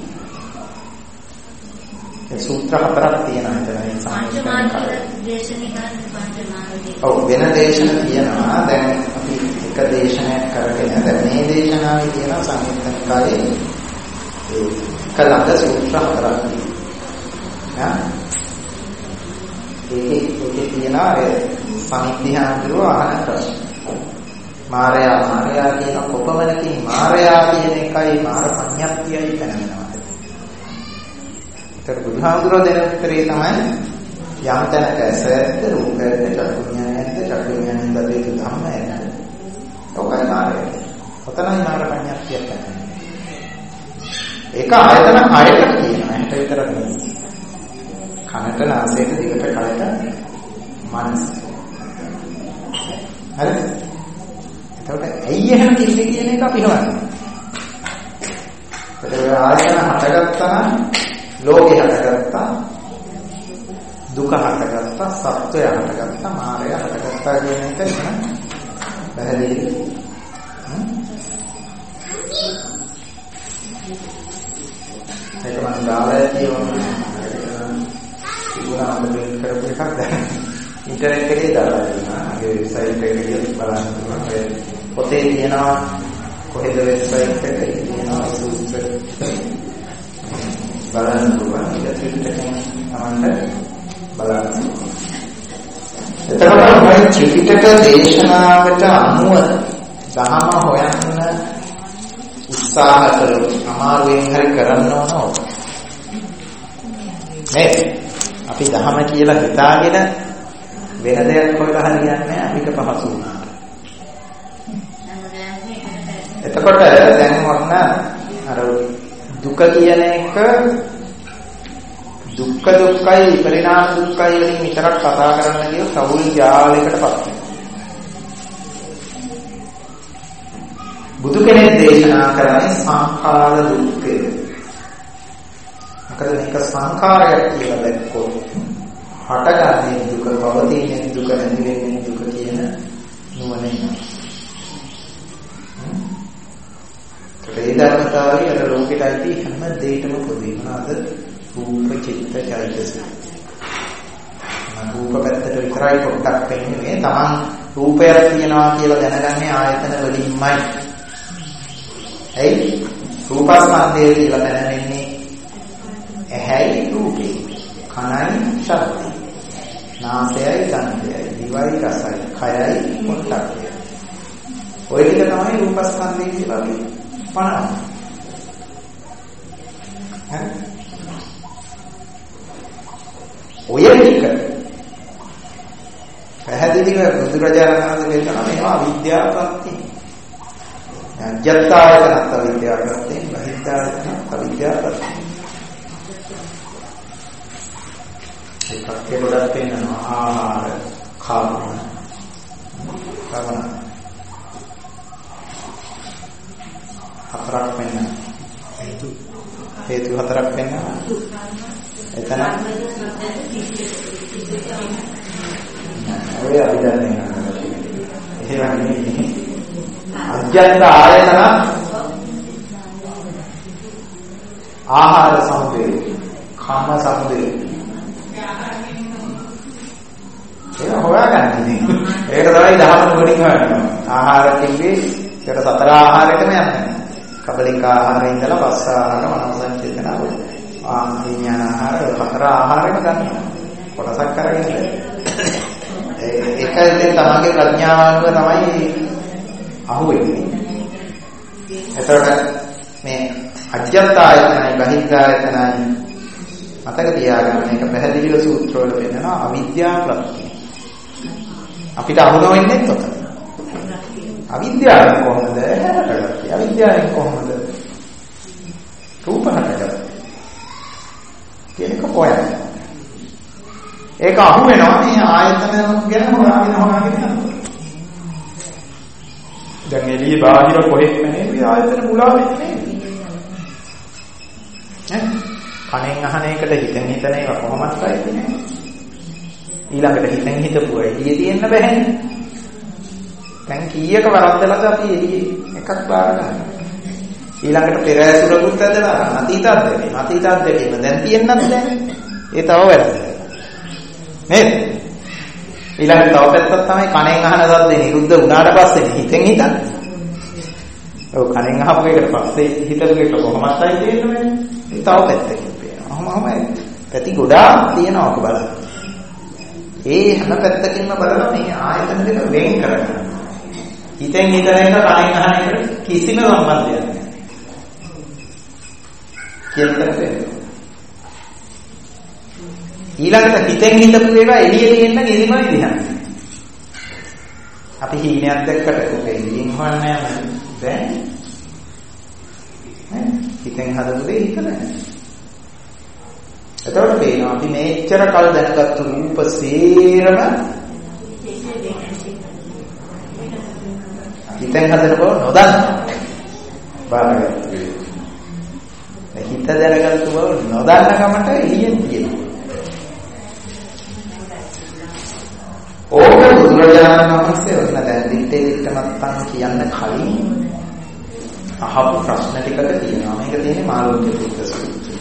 ඒ සූත්‍ර හතරක් තියෙනවා හිතන මේ සම්පූර්ණ දේශනිකාන් පංචමාර්ගය. ඔව් වෙන දේශන තියෙනවා. දැන් අපි එක දේශනයක් කරගෙන දැන් මේ දේශනාවේ තියෙන සංයුක්තනිකායේ ඒ කලක සූත්‍ර හතරක් තියෙනවා. ඒකේ ඒකේ තියෙනවා ඒ සමිද්ධාන්තරව අහන ප්‍රශ්න. මායя මායя කියන කොපමණකින් මායя කියන එකයි මාර පඤ්ඤාතියයි දැනනවා. ඒතර බුදුහාමුදුරුවෝ දෙන උත්තරේ තමයි යම් තැනක ඇසැද්ද රූපයක්ද චක්කු විඥානයක්ද චක්කු විඥානයෙන් දතේතු ධම්මයක්ද. ඔකයි මායය. ඔතනයි මාර පඤ්ඤාතිය කියන්නේ. ඒක ආයතන හයකට කියනවා. හිත විතර නෙමෙයි. කනට නාසයට දිවට කයට මනස. හරිද? එතකොට ඇයි එහෙම කිව්වේ කියන එක අපි හොයන්නේ. ඒතකොට ආයතන හටගත්තා නම් ලෝකේ හටගත්තා දුක හටගත්තා සත්‍යය හටගත්තා මායය හටගත්තා කියන එක නේද? පැහැදිලි. ඒක මම ගාලා කියවන්නේ ඉුණා අපිට කරපු එකක් දැන් ඉන්ටර්නෙට් එකේ දාලා තියෙනවා. ඒ වෙබ්සයිට් එකේ ගිහින් බලන්න පුළුවන්. ඒ පොතේ තියෙනවා කොහෙද වෙබ්සයිට් එකේ තියෙනවා සූත්‍ර බලන්න පුළුවන්. ඒක ත්‍රිපිටකයෙන් අමන්න බලන්න. එතකොට මේ ත්‍රිපිටක දේශනාවට අනුව ධහම හොයන්න උත්සාහ කරමු. අමාරුවෙන් හරි කරන්න ඕන. නේද? අපි ධහම කියලා හිතාගෙන වෙන දෙයක් හොයලා හරියන්නේ නැහැ. අපිට පහසු වුණා. එතකොට දැන් වන්න අර දුක කියන එක දුක්ඛ දුක්ඛයි විපරිණාම දුක්ඛයි වලින් විතරක් කතා කරන්න කියව සමුල් ජාලයකටපත් වෙනවා. බුදු කෙනෙක් දේශනා කරන්නේ සංඛාර දුක්ඛය. මොකද මේක සංඛාරයක් කියලා දැක්කොත් හටගන්නේ දුක, පවතින දුක, නැති වෙන්නේ දුක කියන නුවණින්. ඒ ධර්මතාවය අර ලෝකෙටයි හැම දෙයකම පොදුයි. මොනවාද? රූප, චිත්ත, චෛතසික. රූප පැත්තට විතරයි පොඩ්ඩක් වෙන්නේ. තමන් රූපයක් තියනවා කියලා දැනගන්නේ ආයතන වලින්මයි. ඇයි? රූපස්කන්ධය කියලා දැනගන්නේ ඇහැයි රූපේ, කනයි ශබ්දේ, නාසයයි ගන්ධයයි, දිවයි රසයි, කයයි පොට්ටක්කය. ඔය ටික තමයි රූපස්කන්ධය කියලා කියන්නේ. පණ. හරි? ඔය ටික පැහැදිලිව බුදුරජාණන් වහන්සේ කියනවා මේවා විද්‍යාපත්ති. අජත්තායතනත් විද්‍යාපත්ති, බහිද්ධායතනත් විද්‍යාපත්ති. ඒකත් ගොඩක් වෙනවා ආහාර, කර්ම, කර්ම. හතරක් වෙන්න. හේතු හේතු හතරක් වෙන්න. එතන ඔය අභිධර්මයෙන් එහෙම නෙමෙයි. අජ්ජත් ආයතන ආහාර සමුදය, කාම සමුදය. ඒක හොයාගන්න ඉතින්. ඒක තමයි දහම ගොඩින් හොයන්නේ. ආහාර කිව්වේ ඒක සතර ආහාරයටම යන්නේ. කබලික ආහාරයෙන් ඉඳලා පස්ස ආහාර, මනෝසංචේතන ආ විඥාන ආහාර හතර ආහාරෙම ගන්නවා. කොටසක් කරගෙන ඒක ඉතින් තමන්ගේ ප්‍රඥාව අනුව තමයි අහුවෙන්නේ. එතකොට මේ අජ්ජත්තායතනයි බහිද්ධායතනයි මතක තියාගන්න. මේක පැහැදිලිව සූත්‍ර වල පෙන්නනවා අවිද්‍යා ප්‍රත්‍ය. අපිට අහු නොවෙන්නේ තොත. අවිද්‍යාවෙන් කොහොමද හටගත්තේ? අවිද්‍යාවෙන් කොහොමද රූප හටගත්තේ? කියනක කොහොමද? ඒක අහු වෙනවා මේ ආයතන ගැන හොයාගෙන හොයාගෙන යනවා. දැන් එළිය බාහිර කොහෙත්ම නෙවෙයි ආයතන මුලා වෙන්නේ. ඈ කණෙන් අහන එකට හිතෙන් හිතන එක කොහොමද වෙන්නේ? ඊළඟට හිතෙන් හිතපුවා එළිය තියෙන්න බෑනේ. දැන් කීයක වරද්දලාද අපි එළිය එකක් බාර ගන්න. ඊළඟට පෙර ඇසුරකුත් ඇදලා අතීතත් දෙකේ. අතීතත් දෙකේම දැන් තියෙන්නත් දැන්. ඒ තව වැරද්දක්. නේද? ඊළඟට තව පැත්තක් තමයි කණෙන් අහන දද්දේ නිරුද්ධ වුණාට පස්සේ හිතෙන් හිතන්නේ. ඔව් කණෙන් අහපු එකට පස්සේ හිතපු එක කොහොමදයි තේරෙන්නේ? ඒ තව පැත්තකින් පේනවා. අහමම පැති ගොඩාක් තියෙනවා ඔක බලන්න. ඒ හැම පැත්තකින්ම බලලා මේ ආයතන දෙක වෙන් කරගන්න. හිතෙන් හිතන එක කණෙන් අහන එකට කිසිම සම්බන්ධයක් නැහැ. කියන්නද? ඊළඟට හිතෙන් හිතපු ඒවා එළිය තියෙන්න කිසිම විදිහක්. අපි හීනයක් දැක්කට ඔකේ එළියෙන් හොයන්නේ නැහැ. දැන් නේ හිතෙන් හදපු දේ හිත නැහැ. එතකොට පේනවා අපි මේච්චර කල් දැනගත්තු රූප සේරම හිතෙන් හදන බව නොදන්න. බාරගත්තා. හිත දැනගත්තු බව නොදන්න කමට එළියෙන් තියෙනවා. ඕක බුදුරජාණන් වහන්සේ වුණ දැන් දිත්තේ දිත්තමත්තන් කියන්න කලින් අහපු ප්‍රශ්න ටිකක තියෙනවා. මේක තියෙන්නේ මාළුක්‍ය පුත්‍ර සූත්‍රය.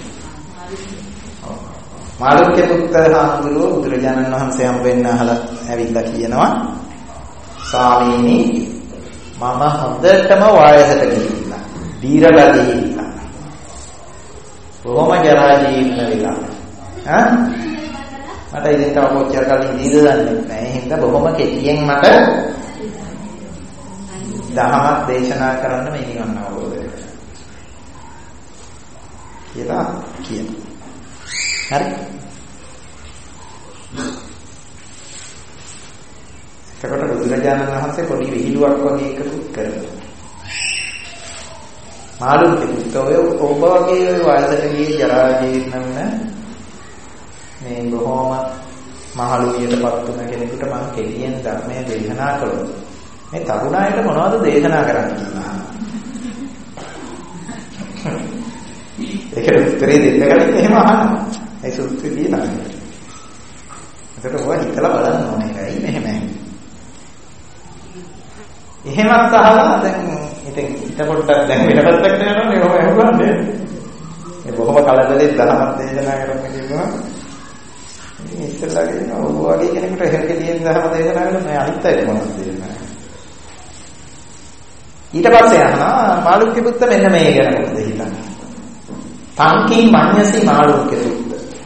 මාළුක්‍ය පුත්‍ර හාමුදුරුවෝ බුදුරජාණන් වහන්සේ හම් වෙන්න අහලා ඇවිල්ලා කියනවා ස්වාමීනි මම හොඳටම වයසට ගිහිල්ලා දීර්ඝදී බොහොම ජරා ජීවිත වෙලා ඈ මට ඉතින් තව කොච්චර කලින් දීද දන්නේ නැහැ. ඒ හින්දා බොහොම කෙටියෙන් මට දහමක් දේශනා කරන්න මේ නිවන් අවබෝධ කරගන්න කියලා කියනවා. හරි. එතකොට බුදුරජාණන් වහන්සේ පොඩි විහිළුවක් වගේ එකතු කරනවා. මාළුන්ගේ පුතෝය ඔබ වගේ වයසට ගිය ජරා ජීර්ණ මේ බොහොම මහලුවියටපත් වුණ කෙනෙකුට මම කෙලියෙන් ධර්මයේ දේශනා කළොත් මේ තරුණායට මොනවද දේශනා කරන්න කියලා. ඒකට උත්තරේ දෙන්න කලින් එහෙම අහනවා. ඒ සූත්‍රය තියෙනවා. ඒකට ඔය හිතලා බලන්න ඕනේ එකයි මෙහෙම. එහෙමත් අහලා දැන් ඉතින් ඊට පොඩ්ඩක් දැන් වෙන පැත්තකට යනවනේ ඔහොම එහුවන්නේ. මේ බොහොම කලබලෙන් දහමක් දේශනා කරන්න කිව්වා. ඉතින් ඉස්සෙල්ලාගේ ඉන්න ඔබ වගේ කෙනෙකුට එහෙම කියන දහම දේශනා කරලා මම අනිත් අයට මොනවද දේශනා කරන්නේ. ඊට පස්සේ අහනවා මාළුක්‍ය පුත්ත මෙන්න මේ ගැන මොකද හිතන්නේ? තංකී මඤ්ඤසි මාළුක්‍ය පුත්ත.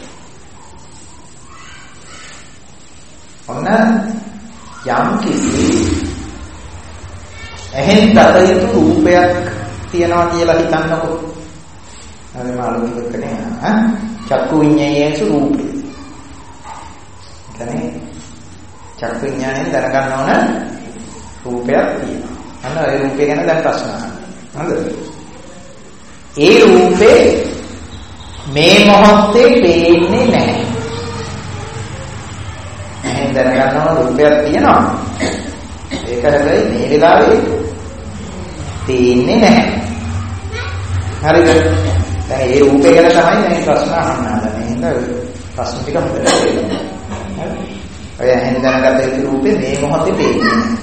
ඔන්න යම් කිසි එහෙන් දත යුතු රූපයක් තියනවා කියලා හිතන්නකෝ. හරි මාළුක්‍ය පුත්ත නේ ඈ චක්කු විඤ්ඤාණයේසු රූපේ. කියන්නේ චක්කු විඤ්ඤාණයෙන් දැනගන්න ඕන රූපයක් තියෙනවා. අන්න ඒ රූපේ ගැන දැන් ප්‍රශ්න අහන්න. හරිද? ඒ රූපේ මේ මොහොතේ පේන්නේ නැහැ. එහෙන් දැනගන්නවා රූපයක් තියෙනවා. ඒක හැබැයි මේ වෙලාවේ පේන්නේ නැහැ. හරිද? දැන් ඒ රූපේ ගැන තමයි මේ ප්‍රශ්න අහන්න හදන්නේ. එහෙනම් ප්‍රශ්න ටික හොඳට තේරෙනවා. හරි? ඔය එහෙන් දැනගත්ත ඒ රූපේ මේ මොහොතේ පේන්නේ නැහැ.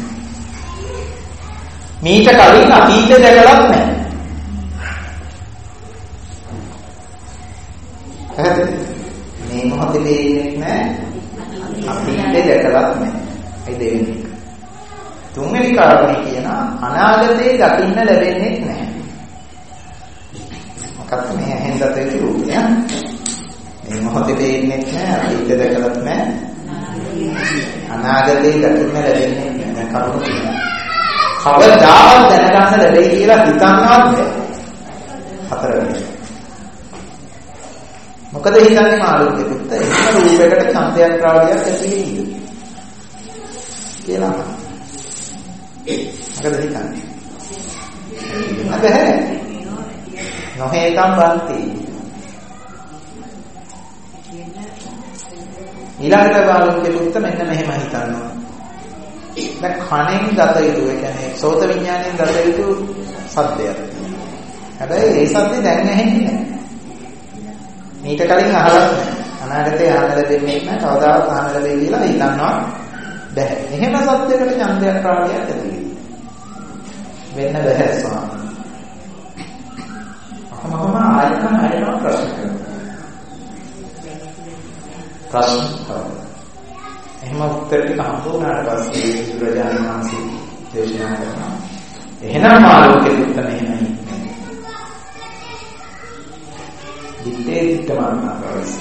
මීට කලින් අතීතේ දැකලත් නැහැ. හරිද? මේ මොහොතේ පේන්නේ නැහැ. අතීතේ දැකලත් නැහැ. ඒ දෙවෙනි එක. තුන්වෙනි කාරණේ කියන අනාගතේ දකින්න ලැබෙන්නේ නැහැ. මොකක්ද මේ හැන්දට කියන්නේ? මේ මොහොතේ පේන්නේ නැහැ. අතීතේ දැකලත් නැහැ. අනාගතේ දකින්න ලැබෙන්නේ නැහැ. කරුණු කියනවා. කවදාවත් දැනගන්න ලැබෙයි කියලා හිතන්නවත් බැහැ. හතරවෙනි. මොකද හිතන්නේ මාළුක්‍ය පුත්ත එහෙම රූපයකට ඡන්දයක් රාගයක් ඇති වෙයිද කියලා. මොකද හිතන්නේ? නැහැ. නොහේතම් බන්ති. ඊළඟට මාළුක්‍ය පුත්ත මෙන්න මෙහෙම හිතනවා. දැන් කණෙන් දත යුතු ඒ කියන්නේ සෝත විඥාණයෙන් දත යුතු සද්දයක්. හැබැයි ඒ සද්දේ දැන් ඇහෙන්නේ නැහැ. මීට කලින් අහලත් නැහැ. අනාගතේ අහන්න ලැබෙන්නේ නැහැ. කවදාවත් අහන්න ලැබෙයි කියලා හිතන්නවා බැහැ. එහෙම සත්‍යයකට ඡන්දයක් රාගයක් ඇති වෙන්න බැහැ ස්වාමී. අහමම ආයතන ආයතන ප්‍රශ්න කරනවා. ප්‍රශ්න කරනවා. එහෙම උත්තර ටික හම්බුනාට පස්සේ බුදුරජාණන් වහන්සේ දේශනා කරනවා. එහෙනම් මාළුක්‍ය පුත්ත මෙහෙමයි. දිත්තේ දිත්තමානවස්.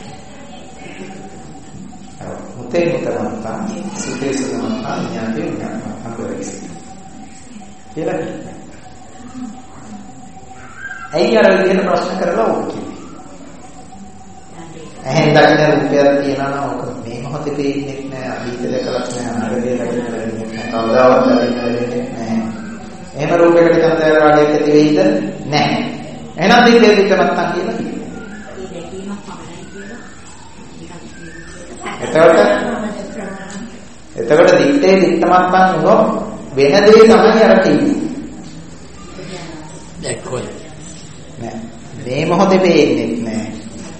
මුතේ මුතමන්තා සුතේ සුතමන්තා ඥාතේ ඥාතේ අන්දරෙක්ස්. කියලා කියනවා. ඇයි අර විදිහට ප්‍රශ්න කරලා ඕක කිව්වේ? එහෙන් දකින්න රුපියල් තියනවා නම් ඔක මේ මොහොතේ පේන්නේ නැහැ, අතීතේ දැකලත් නැහැ, අනාගතේ දැකලත් නැහැ, කවදාවත් දැකන්නේ නැහැ. එහෙම රූපයකට චන්දය රාගයක් ඇති වෙයිද? නැහැ. එහෙනම් දිත්තේ දිත්තමත්තා කියලා කියනවා. එතකොට එතකොට දිත්තේ දිත්තමත්තා නෝ වෙන දේ තමයි අර තියෙන්නේ. දැක්කොයි. නෑ. මේ මොහොතේ පේන්නේ නැහැ.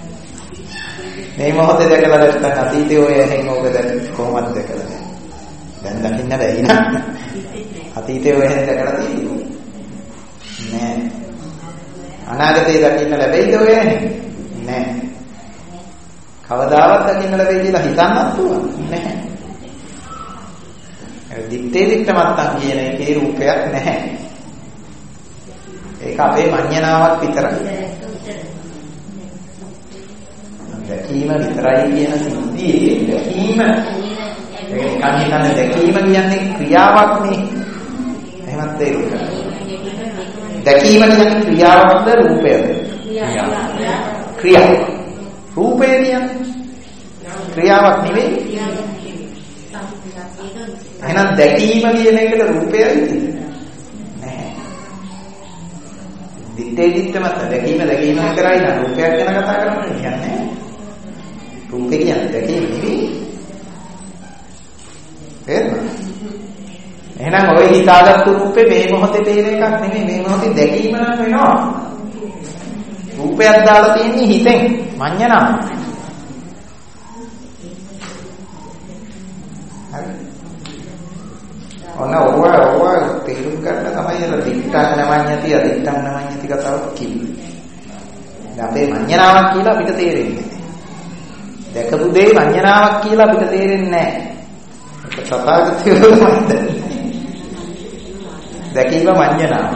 මේ මොහොතේ දැකලා නැත්නම් අතීතේ ඔය එහෙන් ඕක දැක කොහොමද දැකලා නැහැ. දැන් දකින්න බැයි නේද? අතීතේ ඔය එහෙන් දැකලා තියෙන්නේ නෑ. අනාගතේ දකින්න ලැබෙයිද ඔය එහෙන්? නෑ. කවදාවත් දකින්න ලැබෙයි කියලා හිතන්නත් පුළුවන් නැහැ. ඒ දිත්තේ දිත්තමත්තන් කියන එකේ රූපයක් නැහැ. ඒක අපේ මඤ්ඤණාවක් විතරයි. දැකීම විතරයි කියන සිද්ධියේ දැකීම ඒ කන්නේ කන්නේ දැකීම කියන්නේ ක්‍රියාවක් නේ. එහෙමත් තේරුම් ගන්න. දැකීම කියන්නේ ක්‍රියාවක්ද රූපයද? ක්‍රියාව. රූපය කියන්නේ ක්‍රියාවක් නෙවෙයි. එහෙනම් දැකීම කියන එකට රූපයයි නැහැ. දිත්තේ දිත්තමත් දැකීම දැකීම විතරයි නේද? රූපයක් ගැන කතා කරන්නේ කියන්නේ. රූපේ කියන්නේ දැකීම නෙවෙයි. එහෙනම් එහෙනම් ඔය හිතාගත්තු රූපේ මේ මොහොතේ පේන එකක් නෙමෙයි. මේ මොහොතේ දැකීම නම් වෙනවා. රූපයක් දාලා තියෙන්නේ හිතෙන් මඤ්ඤණාව. හරි. ඔන්න ඔව ඔව තේරුම් ගන්න තමයි අර දික්ඨං නමඤ්ඤති අදික්ඨං නමඤ්ඤති කතාව කිව්වේ. දැන් අපේ මඤ්ඤණාවක් කියලා අපිට තේරෙන්නේ නැහැ. දැකපු දේ මඤ්ඤණාවක් කියලා අපිට තේරෙන්නේ නැහැ. ඒක තථාගතයෝ තමයි. දැකීම මඤ්ඤණාව.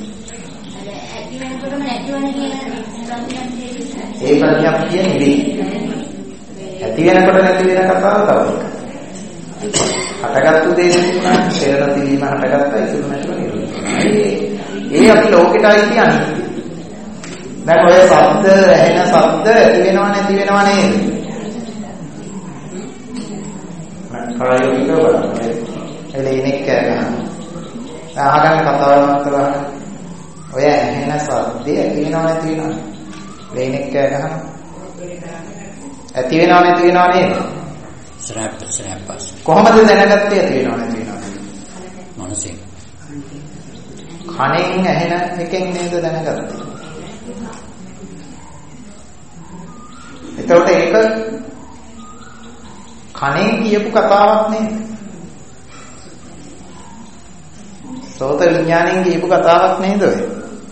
ඒ ප්‍රඥප්තිය නෙවෙයි. ඇති වෙනකොට නැති වෙන කතාව තමයි. හටගත්තු දේ නෙවෙයි පෙර නැතිවීම හටගත්තා ඉතුරු නැතුව නිරුද්ධ. ඒ අපි ලෝකෙට ආයි කියන්නේ. දැන් ඔය ශබ්ද ඇහෙන ශබ්ද ඇති වෙනව නැති වෙනව නේද? ප්‍රායෝගිකව බලන්න. එළෙනෙක් කෑගහන. අහගන්න කතාවක් කරලා ඔය ඇහෙන ශබ්දේ ඇති වෙනව නැති වෙනව. එළෙනෙක් කෑගහන. ඇති වෙනව නැති වෙනව නේද? ස්රාප් ස්රාප්ස්. කොහොමද දැනගත්තේ ඇති වෙනව නැති වෙනව? මනසෙන්. කණෙන් ඇහෙන එකෙන් නේද දැනගත්තේ? එතකොට ඒක කණෙන් කියපු කතාවක් නේද? සෝත විඥාණයෙන් කියපු කතාවක් නේද ඔය?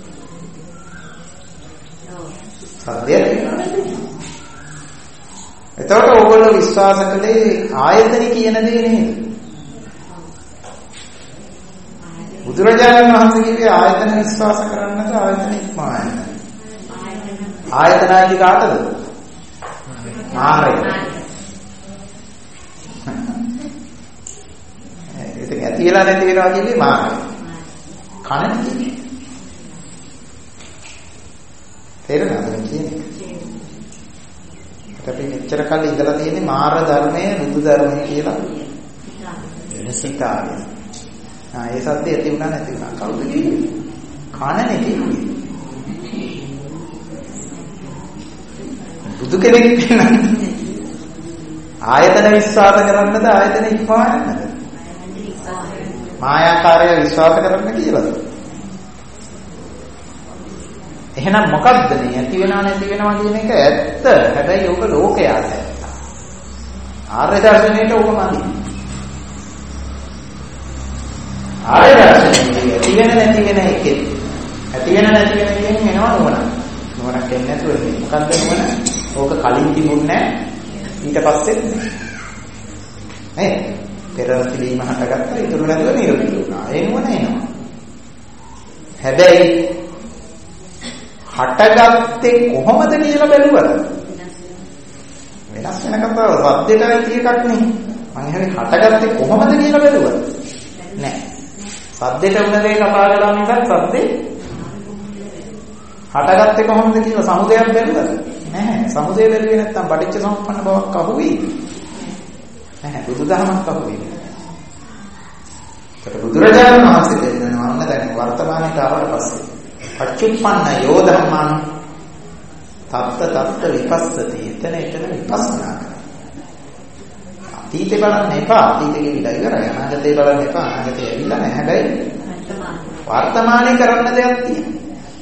සත්‍යය. එතකොට ඕගොල්ලෝ විශ්වාස කළේ ආයතන කියන දේ නේද? බුදුරජාණන් වහන්සේ කිව්වේ ආයතන විශ්වාස කරන්නද ආයතන ඉක්මවන්න. ආයතනයි කාටද? මාරය. ඒක ඇති වෙලා නැති වෙනවා කියන්නේ මාරය. කන කියන්නේ. තේරෙනවද කියන්නේ? අපි මෙච්චර කල් ඉඳලා තියෙන්නේ මාර ධර්මයේ බුදු ධර්මයේ කියලා වෙනසිතාවය. ආ ඒ සත්‍ය ඇති වුණා නැති වුණා කවුද කියන්නේ? කනනේ කියන්නේ. බුදු කෙනෙක් කියන්නේ ආයතන විශ්වාස කරන්නද ආයතන ඉක්මවන්නද? මායාකාරය විශ්වාස කරන්න කියලාද? එහෙනම් මොකද්ද මේ ඇති වෙනා නැති වෙනවා කියන එක ඇත්ත. හැබැයි ඔබ ලෝකයාට ඇත්ත. ආර්ය දර්ශනයට ඔබ මදි. ආර්ය දර්ශනයේ ඇති වෙන නැති වෙන එකේ ඇති වෙන නැති වෙන එකෙන් එනවා නුවණ. නුවණක් එන්නේ නැතුව එන්නේ. මොකද්ද නුවණ? ඕක කලින් තිබුණේ ඊට පස්සේ නේ පෙර පිළීම හටගත්තා ඉතුරු නැතුව නිරුද්ධ වුණා. ඒ නුවණ එනවා. හැබැයි හටගත්තේ කොහොමද කියලා බැලුවද? වෙනස් වෙන කතාව සද්දේට තියෙ එකක් නේ. මම හිතන්නේ හටගත්තේ කොහොමද කියලා බැලුවද? නෑ. සද්දේට උන දේ කතා කරලා මිසක් සද්දේ හටගත්තේ කොහොමද කියලා සමුදයක් බැලුවද? නැහැ. සමුදය බැලුවේ නැත්තම් පටිච්ච සමුප්පන්න බවක් අහුවෙයි. නැහැ. බුදුදහමක් අහුවෙයි. ඒක බුදුරජාණන් වහන්සේ දෙන්නවා අන්න දැන් වර්තමානයට ආවට පස්සේ පච්චුප්පන්න යෝ ධම්මං තත්ත තත්ත විපස්සති. එතන එතන විපස්සනා කරනවා. අතීතේ බලන්න එපා. අතීතේ ගිහිලා ඉවරයි. අනාගතේ බලන්න එපා. අනාගතේ ඇවිල්ලා නැහැ. හැබැයි වර්තමානයේ කරන්න දෙයක් තියෙනවා.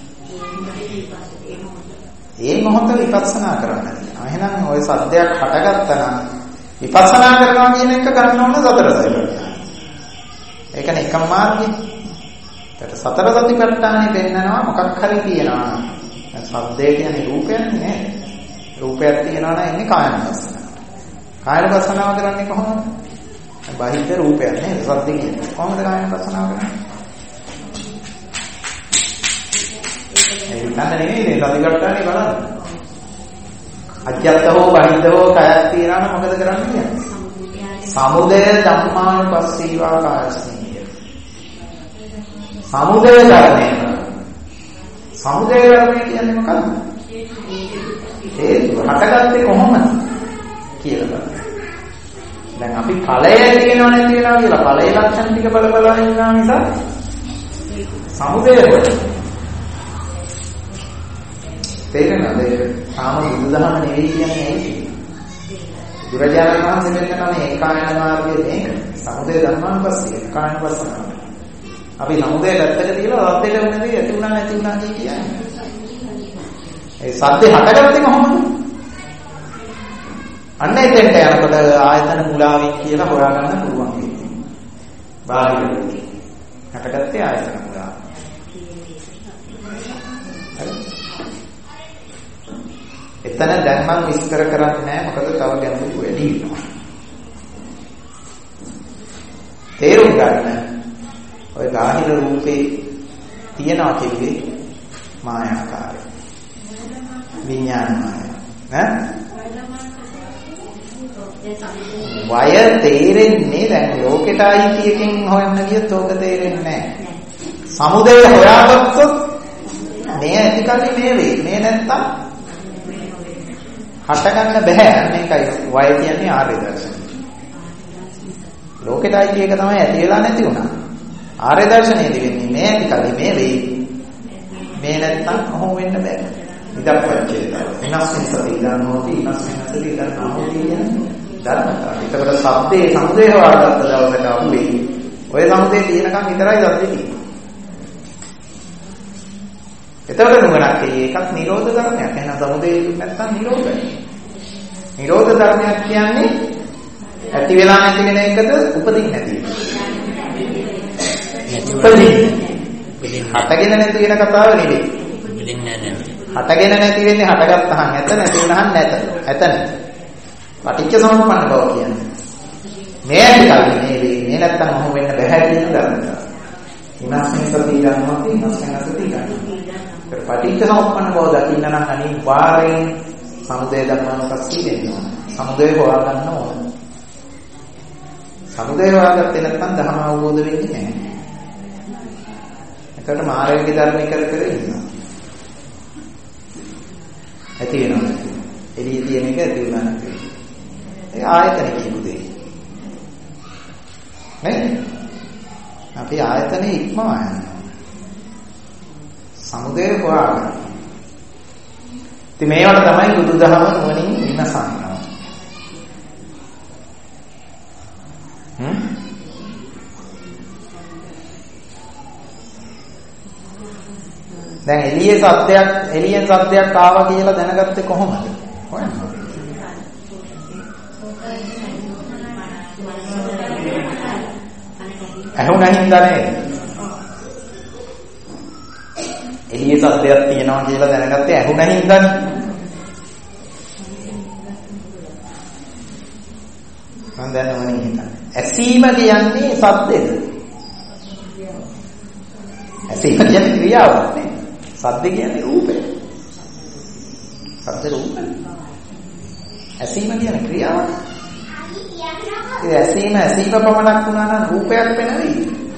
ඒ මොහොත විපස්සනා කරන්න තියෙනවා. එහෙනම් ওই සද්දයක් හටගත්තා නම් විපස්සනා කරනවා කියන එක කරන්න ඕන සතර සතිපට්ඨාන. ඒකනේ එකම මාර්ගය. ඒකට සතර සතිපට්ඨානෙ දෙන්නනවා මොකක් හරි කියනවා. සද්දේ කියන්නේ රූපයක් නේ. රූපයක් තියනවා නම් එන්නේ කායනුපස්සනාව. කායනුපස්සනාව කරන්නේ කොහොමද? බාහිර රූපයක් නේද? සද්ද කියන්නේ. කොහොමද කායනුපස්සනාව කරන්නේ? ඒක නන්ද නෙවෙයි නේ සතිපට්ඨානේ බලන්න. අජ්ජත්තෝ බහිද්දෝ කයක් තියනවා නම් මොකද කරන්නේ කියන්නේ? සමුදය ධම්මානුපස්සීවා කායස්මිය. සමුදය ධර්මය. සමුදය ධර්මය කියන්නේ මොකක්ද? හේතුව හටගත්තේ කොහොමද කියලා බලන්න. දැන් අපි ඵලය තියෙනව නැති වෙනවා කියලා ඵලයේ ලක්ෂණ ටික බල බල ඉන්නා නිසා සමුදය කොට තේරෙනවද? සාම බුදුදහම නෙවෙයි කියන්නේ ඇයි? බුදුරජාණන් වහන්සේ දෙන්නා මේ ඒකායන මාර්ගයේ මේක. සමුදය ධර්මානුපස්සී ඒකායනපස්සන. අපි සමුදය පැත්තක තියලා රද්දේට උනදී ඇති උනා නැති උනා කියන්නේ. ඒ සද්දේ හටගත්තේ කොහොමද? අන්න එතෙන්ට යනකොට ආයතන මුලාවෙන් කියලා හොයාගන්න පුළුවන් වෙන්නේ. බාහිර ලෝකේ. හටගත්තේ ආයතන මුලාව. එතන දැන් මම විස්තර කරන්නේ නැහැ මොකද තව ගැඹුරු වැඩි වෙනවා. තේරුම් ගන්න ඔය බාහිර රූපේ තියනවා කිව්වේ මායාකාරය. විඥාන මාය. ඈ? වය තේරෙන්නේ දැන් ලෝකෙට අයිතියකින් හොයන්න ගියොත් ඕක තේරෙන්නේ නැහැ. සමුදය හොයාගත්තොත් මේ ඇති කල්ලි මේ වේ. මේ නැත්තම් හට ගන්න බෑ. මේකයි වය කියන්නේ ආර්ය දර්ශනය. ලෝකෙට අයිති එක තමයි ඇති වෙලා නැති වුණා. ආර්ය දර්ශනයේදී වෙන්නේ මේ ඇති කල්ලි මේ වේ. මේ නැත්තම් කොහොම වෙන්න බෑ. ඉදක් පච්චේත. විනාශෙන් සති ගන්නෝති විනාශෙන් සති ගන්නෝති කියන්නේ ධර්මතාවය. ඒකට සබ්දේ සමුදේ හොයාගත්ත දවසට අහුවේ. ඔය සමුදේ තියෙනකන් විතරයි සබ්දේ තියෙන්නේ. එතකොට නුගණක් ඒකක් නිරෝධ ධර්මයක්. එහෙනම් සමුදේ නැත්තම් නිරෝධයි. නිරෝධ ධර්මයක් කියන්නේ ඇති වෙලා නැති වෙන එකද උපදින්න නැති එක. උපදින්න. හටගෙන නැති වෙන කතාව නෙවෙයි. උපදින්නේ නැහැ. හටගෙන නැති වෙන්නේ හටගත්තහන් ඇත නැති වෙනහන් නැත. ඇතන. පටිච්ච සමුප්පන්න බව කියන්නේ. මේ ඇතිකල්ලි මේ වේ. මේ නැත්තම් මොහොම වෙන්න බැහැ කියන ධර්මතාව. විනාශයෙන් සති ගන්නවා විනාශයෙන් සති ගන්නවා. පටිච්ච සමුප්පන්න බව දකින්න නම් අනිවාර්යෙන් සමුදය ධර්මානුපස්සී වෙන්න ඕන. සමුදය හොයාගන්න ඕන. සමුදය හොයාගත්තේ නැත්නම් ධර්ම අවබෝධ වෙන්නේ නැහැ. ඒකට මාර්ගයේ ධර්ම කර කර ඉන්නවා. ඇති වෙනවා. එළිය තියෙන එක ඇති වෙනවා නැති. ඒ ආයතන කියපු දෙය. නේ? අපි ආයතනේ ඉක්මවා යනවා. සමුදය හොයාගන්න. ඉතින් මේවට තමයි බුදුදහම නුවණින් විමසන්නේ. හ්ම්? දැන් එළියේ සත්‍යයක් එළියෙන් සත්‍යයක් ආවා කියලා දැනගත්තේ කොහොමද? හොයන්න. ඇහුණා හින්දා නේද? එළියේ සත්‍යයක් තියෙනවා කියලා දැනගත්තේ ඇහුණා හින්දානේ. මම දැන් ඕනේ හිතන්න. ඇසීම කියන්නේ සද්දේද? ඇසීම කියන්නේ ක්‍රියාවක් නේ. සද්ද කියන්නේ රූපය. සද්ද රූපය. ඇසීම කියන්නේ ක්‍රියාවක්. ඒ ඇසීම ඇසීම පමණක් වුණා නම් රූපයක් වෙනවද?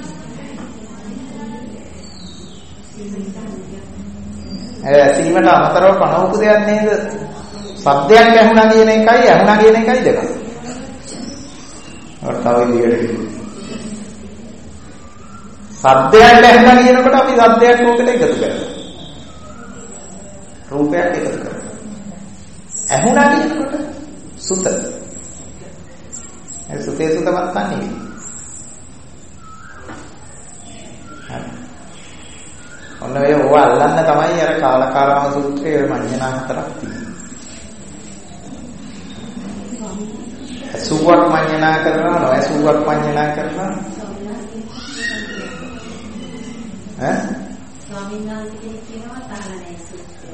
ඒ ඇසීමට අමතරව පණවපු දෙයක් නේද? ශබ්දයක් ඇහුණා කියන එකයි ඇහුණා කියන එකයි දෙකක්. වර්තාව විදියට සද්දයක් ඇහෙනවා කියනකොට අපි සද්දයක් ඕකට එකතු කරනවා. රූපයක් එකතු කරනවා. ඇහුණා කියනකොට සුත. ඒ සුතේ සුතවත් නැහැ. ඔන්න ඔය ඕව අල්ලන්න තමයි අර කාලකාරම සූත්‍රයේ මඤ්ඤණා හතරක් තියෙන්නේ. සුවක් මඤ්ඤණා කරනවා නෝ සුවක් මඤ්ඤණා කරනවා ඈ ස්වාමීන් වහන්සේ කියනවා තාලනේ සූත්‍රය.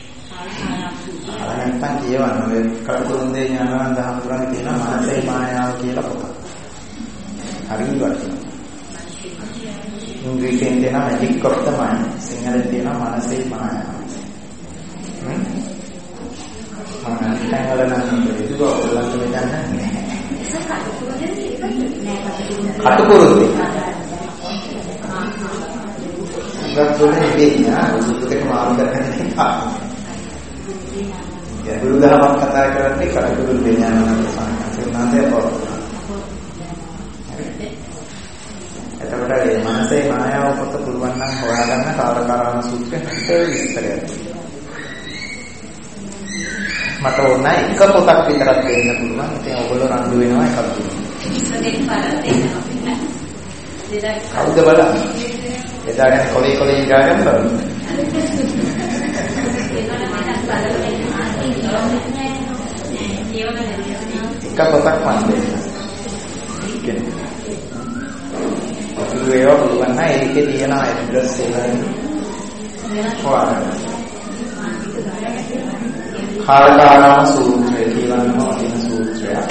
ආනන්තන් කියවන ඔය කටුකුරුන්දේ ඥානවන්ත හඳුරන්නේ තියෙන මානසික මායාව කියලා පොත. හරියට වටිනවා. ඉංග්‍රීසියෙන් දෙන මැජික් ඔෆ් ද මයින්ඩ් සිංහලෙන් දෙන මානසික මායාව. හ්ම් ආනන්තන් වල නම් ඒක ඔයගොල්ලන්ට මෙතන නැහැ. කටුකුරුන්දේ ගත්තොනේ ඉන්නේ උසුතක මාරු කරන්නේ නැහැ. ඒ බුදුදහමක් කතා කරන්නේ කටුකුරුන්දේ ඥානවන්ත සාකච්ඡාවේ පොත. එතකොට මේ මනසේ මායාව පොත පුළුවන් නම් හොයාගන්න කාලකාරාම සූත්‍රයේ විස්තරයක් තියෙනවා. මට ඕන එක පොතක් විතරක් දෙන්න පුළුවන්. ඉතින් ඔයගොල්ලෝ රණ්ඩු වෙනවා එකක් දුන්නා. කවුද බලන්නේ? එදාගෙන කොලේ කොලේ ඉඳගෙන බලන්න. එක පොතක් වන්දේ. කියන්නේ. අපි ඒවා බලන්න ඒකේ තියෙන ඇඩ්‍රස් එක හොයන්න. කාලකාරාම සූත්‍රය කියනවා වටින සූත්‍රයක්.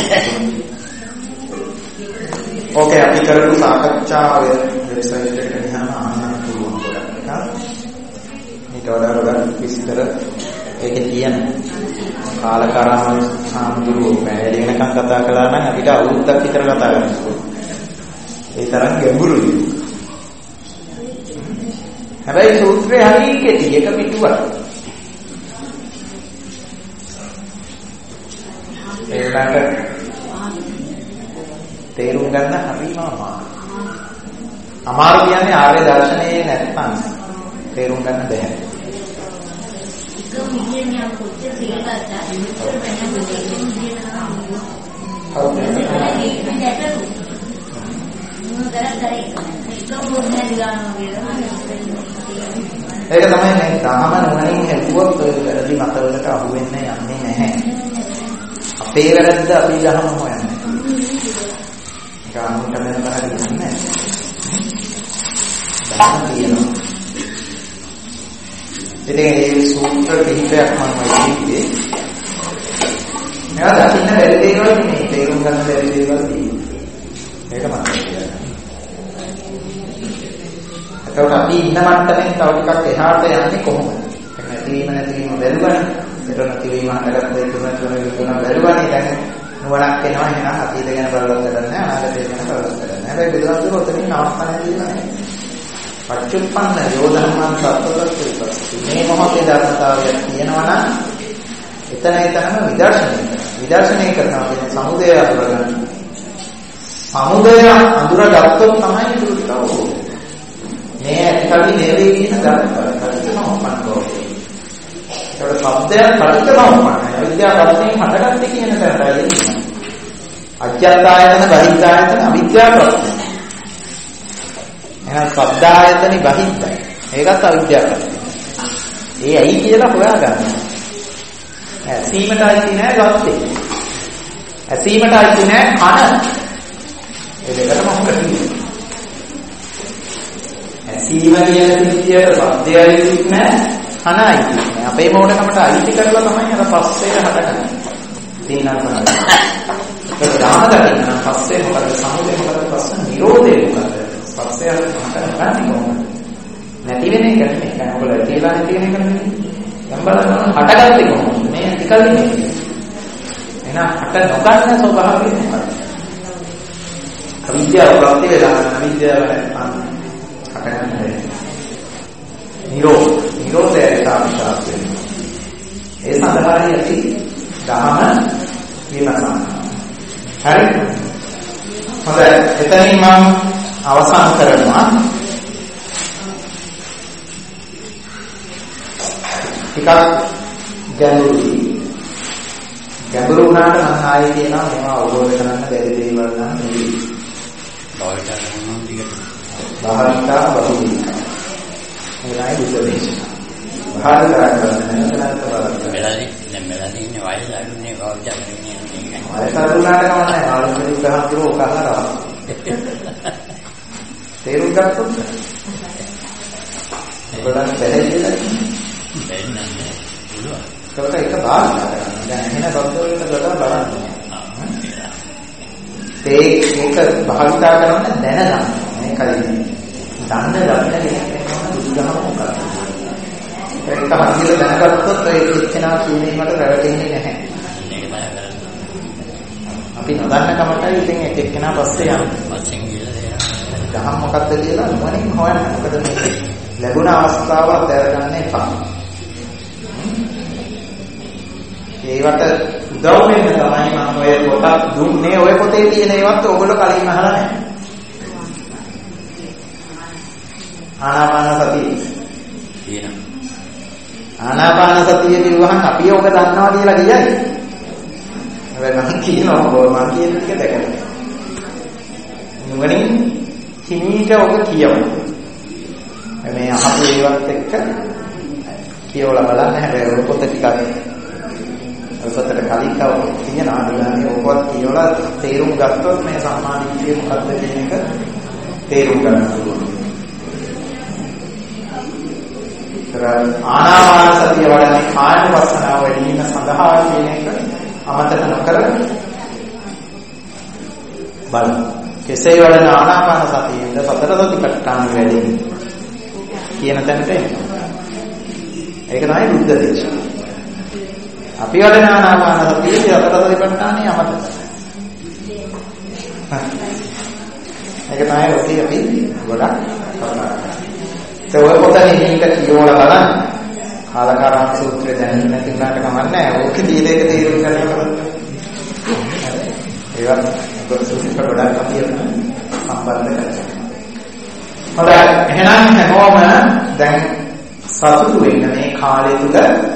ඕකේ අපි කරපු සාකච්ඡාව වෙබ්සයිට් එකට ගියාම අහන්න පුළුවන් ගොඩක්. මේක වඩා ගොඩක් විස්තර ඒකේ තියෙන කාලකාරාම සාමුදුරු පැය වෙනකන් කතා කළා නම් අපිට අවුරුද්දක් විතර කතා කරන්න ඕනේ. ඒ තරම් ගැඹුරුයි. හැබැයි සූත්‍රය හරිය කෙටි එක පිටුවක්. ඒකට තේරුම් ගන්න හරිම අමාරුයි. අමාරු කියන්නේ ආර්ය දර්ශනයේ නැත්නම් තේරුම් ගන්න බැහැ. ඒක තමයි මේ ධර්ම නුවණින් හෙව්වොත් වැරදි මතවලට අහු වෙන්න යන්නේ නැහැ. අපේ වැරද්ද අපි ධර්ම හොයන්නේ. ගාමුට මෙන්න හරියන්නේ නැහැ. ධර්ම කියනවා. ඉතින් මේ සූත්‍ර කිහිපයක් මම කිව්වේ. මේවා දකින්න බැරි දේවල් නෙමෙයි, තේරුම් ගන්න බැරි දේවල් තියෙනවා. ඒක මම කියන්නේ. ඒකට අපි ඉන්න මට්ටමින් තව ටිකක් එහාට යන්නේ කොහොමද? ඒක නැතිවීම නැතිවීම බැලුවනේ. ඒක නැතිවීම හටගත්ත ඒ තුන තුන තුන බැලුවනේ. දැන් නුවණක් එනවා එහෙනම් අතීත ගැන බලවත් කරන්නේ අනාගතය ගැන බලවත් කරන්නේ. හැබැයි බුදුහාමුදුරුවෝ ඔතනින් නවත්තන්නේ නෑ. පච්චුප්පන්න යෝධර්මං සත්‍යපත්ති. මේ මොහොතේ ධර්මතාවයක් තියෙනවා නම් එතන එතනම විදර්ශනය කරනවා. විදර්ශනය කරනවා කියන්නේ සමුදය අඳුරගන්න. සමුදය අඳුරගත්තොත් තමයි ඒක උත්තරෝ. මේ ඇතිකල්ලි නේදී කියන ධර්මතාවය. පරිච්ඡේදමෝපන්නෝ. ඒකට શબ્දයක් පරිච්ඡේදමෝපන්නයි. අවිද්‍යාව ප්‍රත්‍යයෙන් හටගත්තේ කියන තැනටයි එන්නේ. අජ්ජත්ායතන බහිද්ධායතන අවිද්‍යාව ප්‍රත්‍යය. එහෙනම් શબ્දායතනි බහිද්ධයි. ඒකත් අවිද්‍යාව ප්‍රත්‍යය. ඒ ඇයි කියලා හොයාගන්න. ඇසීමට අයිති නෑ ගත්තේ. ඇසීමට අයිති නෑ කන. ඒ දෙකම මොකද කියන්නේ? ඇසීම කියන සිද්ධියට ශබ්දය අයිති නෑ කන අයිති නෑ. අපේ මොඩකමට අයිති කරලා තමයි අර පස්සේ හටගන්නේ. තින්නක් තමයි. ඒක දාන දකින්න නම් පස්සේ මොකද සමුදේ මොකද ප්‍රශ්න නිරෝධය මොකද? පස්සේ හටගන්නේ කොහොමද? නැති වෙන එක නෙමෙයි. ඒක ඔයගොල්ලෝ තියලා නැති වෙන එක නෙමෙයි. දැන් බලන්න හටගත්තේ කොහොමද? මේ ටිකල් නෙමෙයි. එහෙනම් හට නොගන්න ස්වභාවය මොකක්ද? අවිද්‍යාව ප්‍රත්‍ය වේලා අවිද්‍යාව හටගන්නේ. නිරෝධ නිරෝධය සාක්ෂාත් වෙනවා. ඒ සඳහායි ඇති ධම විමසන. හරි. හොඳයි. එතනින් මම අවසන් කරනවා. ටිකක් ගැඹුරුයි. ගැඹුරු වුණාට මම ආයේ කියනවා මේවා අවබෝධ කරගන්න බැරි දේවල් නම් නෙවෙයි. භාවිතා කරනවා ටිකට. භාවිතා බහුවිකා. ඒකයි උපදේශය. භාවිතා කරන්න නැත්නම් බලන්න. මෙලදී දැන් මෙලදී ඉන්නේ වයස අඩුනේ භාවිතා කරන්නේ නැහැ. වයස අඩුනාට කමන්නේ ආලෝකයෙන් ගහනකොට ඔක අහනවා. තේරුම් ගත්තොත් ඒගොල්ලන් පැහැදිලිද? දැනන්නේ පුළුවන්. ඒකට එක භාවිතා කරන්න. දැන් එහෙන බබ්බවලට ගොඩක් බලන්න. ඒක භාවිතා කරන්න දැනගන්න. මේකයි. දන්න දන්න කෙනෙක් බුදුදහම මොකක්ද? ඒක හරියට දැනගත්තොත් ඒක එක්කෙනා සූනීමට රැවටෙන්නේ නැහැ. අපි නොදන්න කමටයි ඉතින් එක එක්කෙනා පස්සේ යන්නේ. පස්සෙන් ගිහලා දහම් මොකක්ද කියලා මොනින් හොයන්න. මොකද මේ ලැබුණ අවස්ථාවක් දැනගන්න එපා. ඒවට උදව් වෙන්න තමයි මම ඔය පොත දුන්නේ. ඔය පොතේ තියෙන ඒවත් ඔයගොල්ලෝ කලින් අහලා නැහැ. ආනාපාන සතිය තියෙනවා. ආනාපාන සතිය කිව්වහම අපි ඔබ දන්නවා කියලා කියයි. හැබැයි මම කියනවා මම කියන එක දැකලා. නුවණින් හිමීට ඔබ කියවන්න. මේ අහපු ඒවත් එක්ක කියවලා බලන්න. හැබැයි ඔය පොත ටිකක් පොතට කලින් කවුරුත් තියෙන ආදිවාසී ඔක්කොත් කියවලා තේරුම් ගත්තොත් මේ සම්මාදිට්ඨිය මොකක්ද කියන එක තේරුම් ගන්න පුළුවන්. ආනාපාන සතිය වඩන්නේ කායනුපස්සනාව වැඩි වීම සඳහා කියන එක අමතක නොකර බලන්න. කෙසේ වඩන ආනාපාන සතියෙන්ද සතර සතිපට්ඨාන වැඩි කියන තැනට එනවා. ඒක තමයි බුද්ධ දේශනාව. අපි වඩන ආනාපාන සතියේ සතර සතිපට්ඨානෙ අමතක. ඒක තමයි ඔකේ අපි ගොඩක් කතා කරන්නේ. ඒ ඔය පොතේ මේක කියවලා බලන්න. කාලකාරාම සූත්‍රය දැනෙන්නේ නැති උනාට කමක් නැහැ. ඕකේ තියෙන එක තේරුම් ගන්න ඕන. ඒවත් පොත සූත්‍රයට ගොඩක් අපි සම්බන්ධ කරගන්න. හොඳයි. එහෙනම් හැමෝම දැන් සතුටු වෙන්න මේ කාලය තුල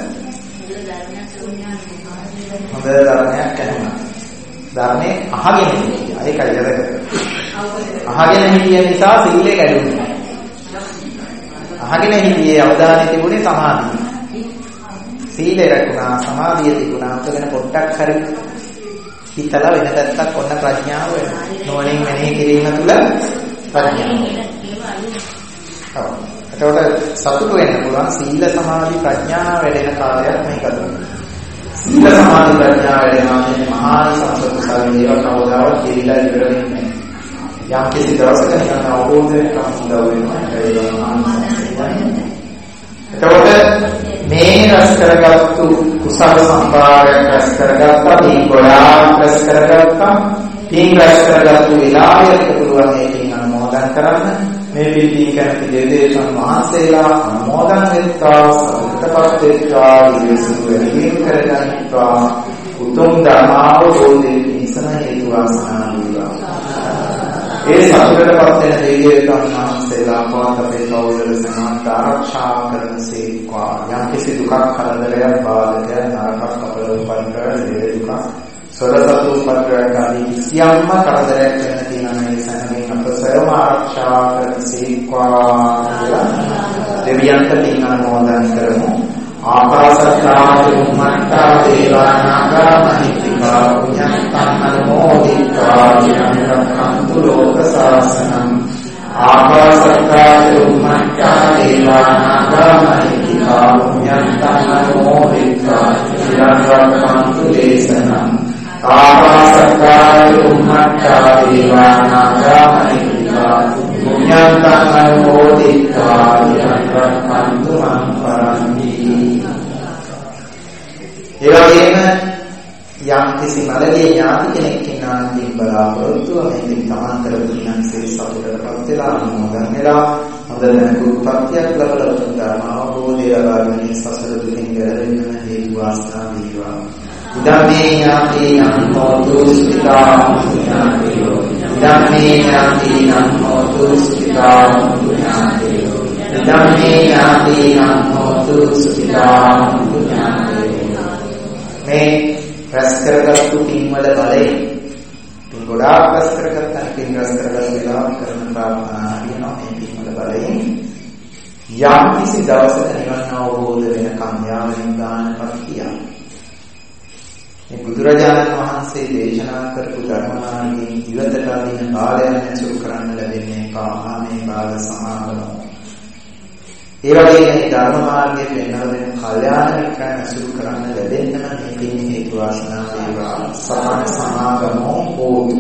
හොඳ ධර්මයක් ඇහුණා. ධර්මයේ අහගෙන ඉන්නවා. ඒකයි වැදගත්. අහගෙන හිටිය නිසා සීලය කැඩුනේ නැහැ. අහගෙන හිටියේ අවධානය තිබුණේ සමාධිය. සීලය රැකුණා, සමාධිය තිබුණා. උතගෙන පොඩ්ඩක් හරි හිතලා වෙන පැත්තක් ඔන්න ප්‍රඥාව වෙනවා. නොවනින් මෙනෙහි කිරීම තුළ ප්‍රඥාව. ඔව්. එතකොට සතුට වෙන්න පුළුවන් සීල සමාධි ප්‍රඥා වැඩෙන කාලයක් මේක තමයි. සීල සමාධි ප්‍රඥා වැඩෙනවා කියන්නේ මහා සංසකුසල දේව කවදාවත් කියලා ඉවර වෙන්නේ නැහැ. යම් කිසි දවසක නිකන් අවබෝධයෙන් කම්පුදව වෙනවා ඒක එතකොට මේ රස කරගත්තු කුසල සම්භාරයක් රස කරගත්තා මේ ගොඩාක් රස කරගත්තා මේ රස කරගත්තු විලායයට පුළුවන් මේකෙන් අනුමෝදන් කරන්න මේ පිළිපී කැමති දෙවියන් වහන්සේලා අනුමෝදන් වෙත්තා සතුටපත් වෙත්තා විශ්ව වෙනින් කරගන්නවා උතුම් ධර්මාවබෝධයෙන් ඉසන හේතු වාසනා වේවා. ඒ සතුටටපත් වෙන දෙවියන් වහන්සේලා අපවත් අපේ කවුරුද සමාන්ත ආරක්ෂා කරනසේක්වා යම් කිසි දුකක් කරදරයක් බාධකයක් නරකක් අපල උපන්කර දේ දුක සොරසතු උපද්‍රවයක් ආදී කිසියම්ම කරදරයක් වෙන තියෙන මේ සැනකින් අප සයම ආරක්ෂා කරනසේක්වා දෙවියන්ට පින් අනුමෝදන් කරමු. ආකාශත්තා චුම්මත්තා දේවානාගා මහිත්‍තිකා පුඤ්ඤන්තං අනුමෝදිत्वा චිරං රක්ඛන්තු ලෝක සාසනං. ආකාශත්තා චුම්මත්තා දේවානාගා මහිත්‍තිකා පුඤ්ඤන්තං අනුමෝදිत्वा චිරං රක්ඛන්තු දේශනං. ආකාශත්තා චුම්මත්තා දේවානාගා මහිත්‍තිකා පුඤ්ඤන්තං අනුමෝදිत्वा චිරං රක්ඛන්තු මං පරන්ති. ඒ වගේම යම් කිසි මළගේ ඥාති කෙනෙක් ඉන්නාන්දී බලාපොරොත්තු වෙමින් තමන් කරපු දිනන්සේ සතුටටපත් වෙලා අනුමෝදන් වෙලා හොඳ දැනුපත්තියක් ලැබලා උතුම් ධර්ම අවබෝධය ලබාගෙන සසර දුකින් ගැලවෙන්න හේතු වාසනා වේවා. ඉදම්මේ ඥාතිනම් හෝතු සුඛිතා ඥාතියෝ ඉදම්මේ ඥාතිනම් හෝතු සුඛිතා ඥාතියෝ ඉදම්මේ ඥාතිනම් හෝතු සුඛිතා ඥාතියෝ. මේ රැස් කරගත්තු පින් වල බලයෙන් පින් ගොඩාක් රැස් කරගත්තා පින් රැස් කරගන්න වෙලාව කරන ප්‍රාර්ථනා හරියනවා මේ පින් වල බලයෙන් යම් කිසි දවසක නිවන් අවබෝධ වෙනකම් යාවෙන් දානපත් කියා මේ බුදුරජාණන් වහන්සේ දේශනා කරපු ධර්ම මාර්ගයෙන් ඉවතට අදින කාලයන් ඇසුරු කරන්න ලැබෙන්නේ කාමයේ කාල සමාගම. ඒ වගේම මේ ධර්ම මාර්ගයේ වෙනවන කල්යාණ මිත්‍රයන් ඇසුරු කරන්න ලැබෙන්න මේ පින් හේතු වාසනා වේවා. සමාන සමාගමෝ හෝතු.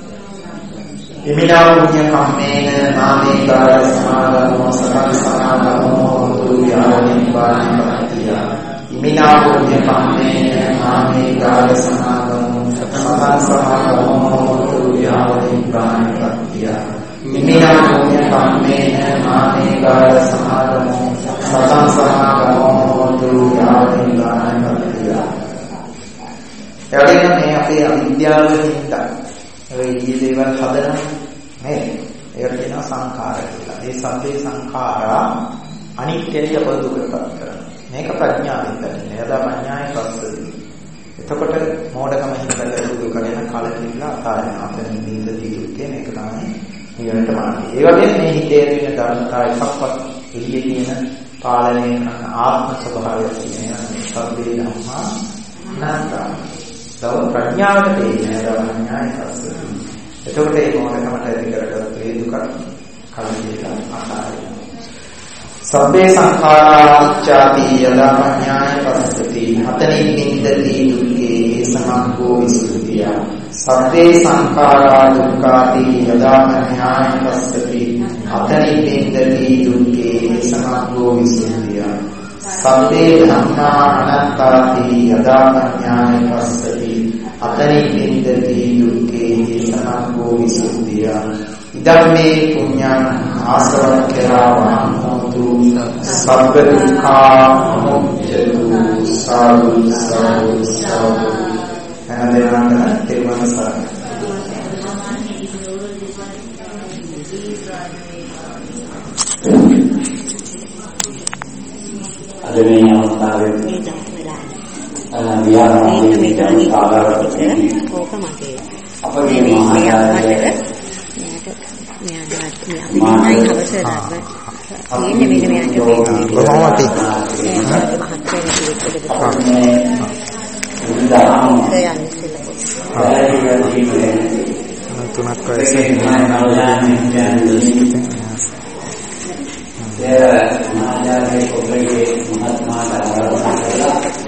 ඉමිනා පුඤ්ඤ කම්මේන නාමේ කාල සමාගමෝ සකල සමාගමෝ හෝතු යානිපාණිපත්තිය. ඉමිනා පුඤ්ඤ කම්මේන නාමේ කාල සමාගමෝ සකල සමාගමෝ හෝතු යානිපාණිපත්තිය. ඉමිනා පුඤ්ඤ කම්මේන නාමේ කාල සමාගමෝ සකල සමාගමෝ හෝතු යානිපාණිපත්තිය. එවැනිම මේ අපේ අවිද්‍යාව හින්දා ඒ ඊයේ දේවල් හදනවා නේද? ඒකට කියනවා සංඛාර කියලා. ඒ සබ්බේ සංඛාරා අනිත්‍යය අපදුකට කරනවා. මේක ප්‍රඥාවෙන් දකින්නේ. එදා ප්‍රඥාවේ පස්සදී. එතකොට මෝඩකම හින්දා දුක ගැන කලකිරීලා අතාරිනවා. අපෙන් නිද දීුත්තේ මේක තමයි නිවනට මාර්ගය. ඒ වගේම මේ හිතේ තියෙන ධර්මතා එකක්වත් එළියේ තියෙන පාලනය කරන ආත්ම ස්වභාවය තියෙනවා. මේ සබ්බේ ධම්මා නැත්නම් තව ප්‍රඥාවට තේින්නේ ධර්මඥානයි පස්සති. එතකොට මේ මොනකමට ඇති කරගත්තු ඒ දුක කලින් ආකාරය. සබ්බේ සංඛාරාච්ඡාති යදාඥාය පස්සති. හතරින් නින්දති දුක්ඛේ සමග්ගෝ විසුද්ධිය. සබ්බේ සංඛාරා දුක්ඛාති යදාඥාය පස්සති. හතරින් නින්දති දුක්ඛේ සමග්ගෝ විසුද්ධිය. සබ්බේ ධම්මා අනාත්තාති යදාඥාය පස්සති. හතරින් නින්දති දුක්ඛේ සමග්ගෝ විසුද්ධිය. ධම්මේ පුඤ්ඤං ආසවක්ඛ්‍යාවං හෝතු සබ්බ දුක්ඛා මොක්ඛතු සාදු සාදු සාදු. එනදෙනාට තෙරුවන් සරණයි. අද මේ අවස්ථාවේ විහාරාදී ආකාරවලින් ඕක මගේ අපේ මහායානයේ මායි අවසරයක් තියෙන්නේ මෙන්න මෙයාට කොහොමද තුනක් වයසේ මහායානයේ කොබ්බේ මහත්මාට ආරම්භ කළා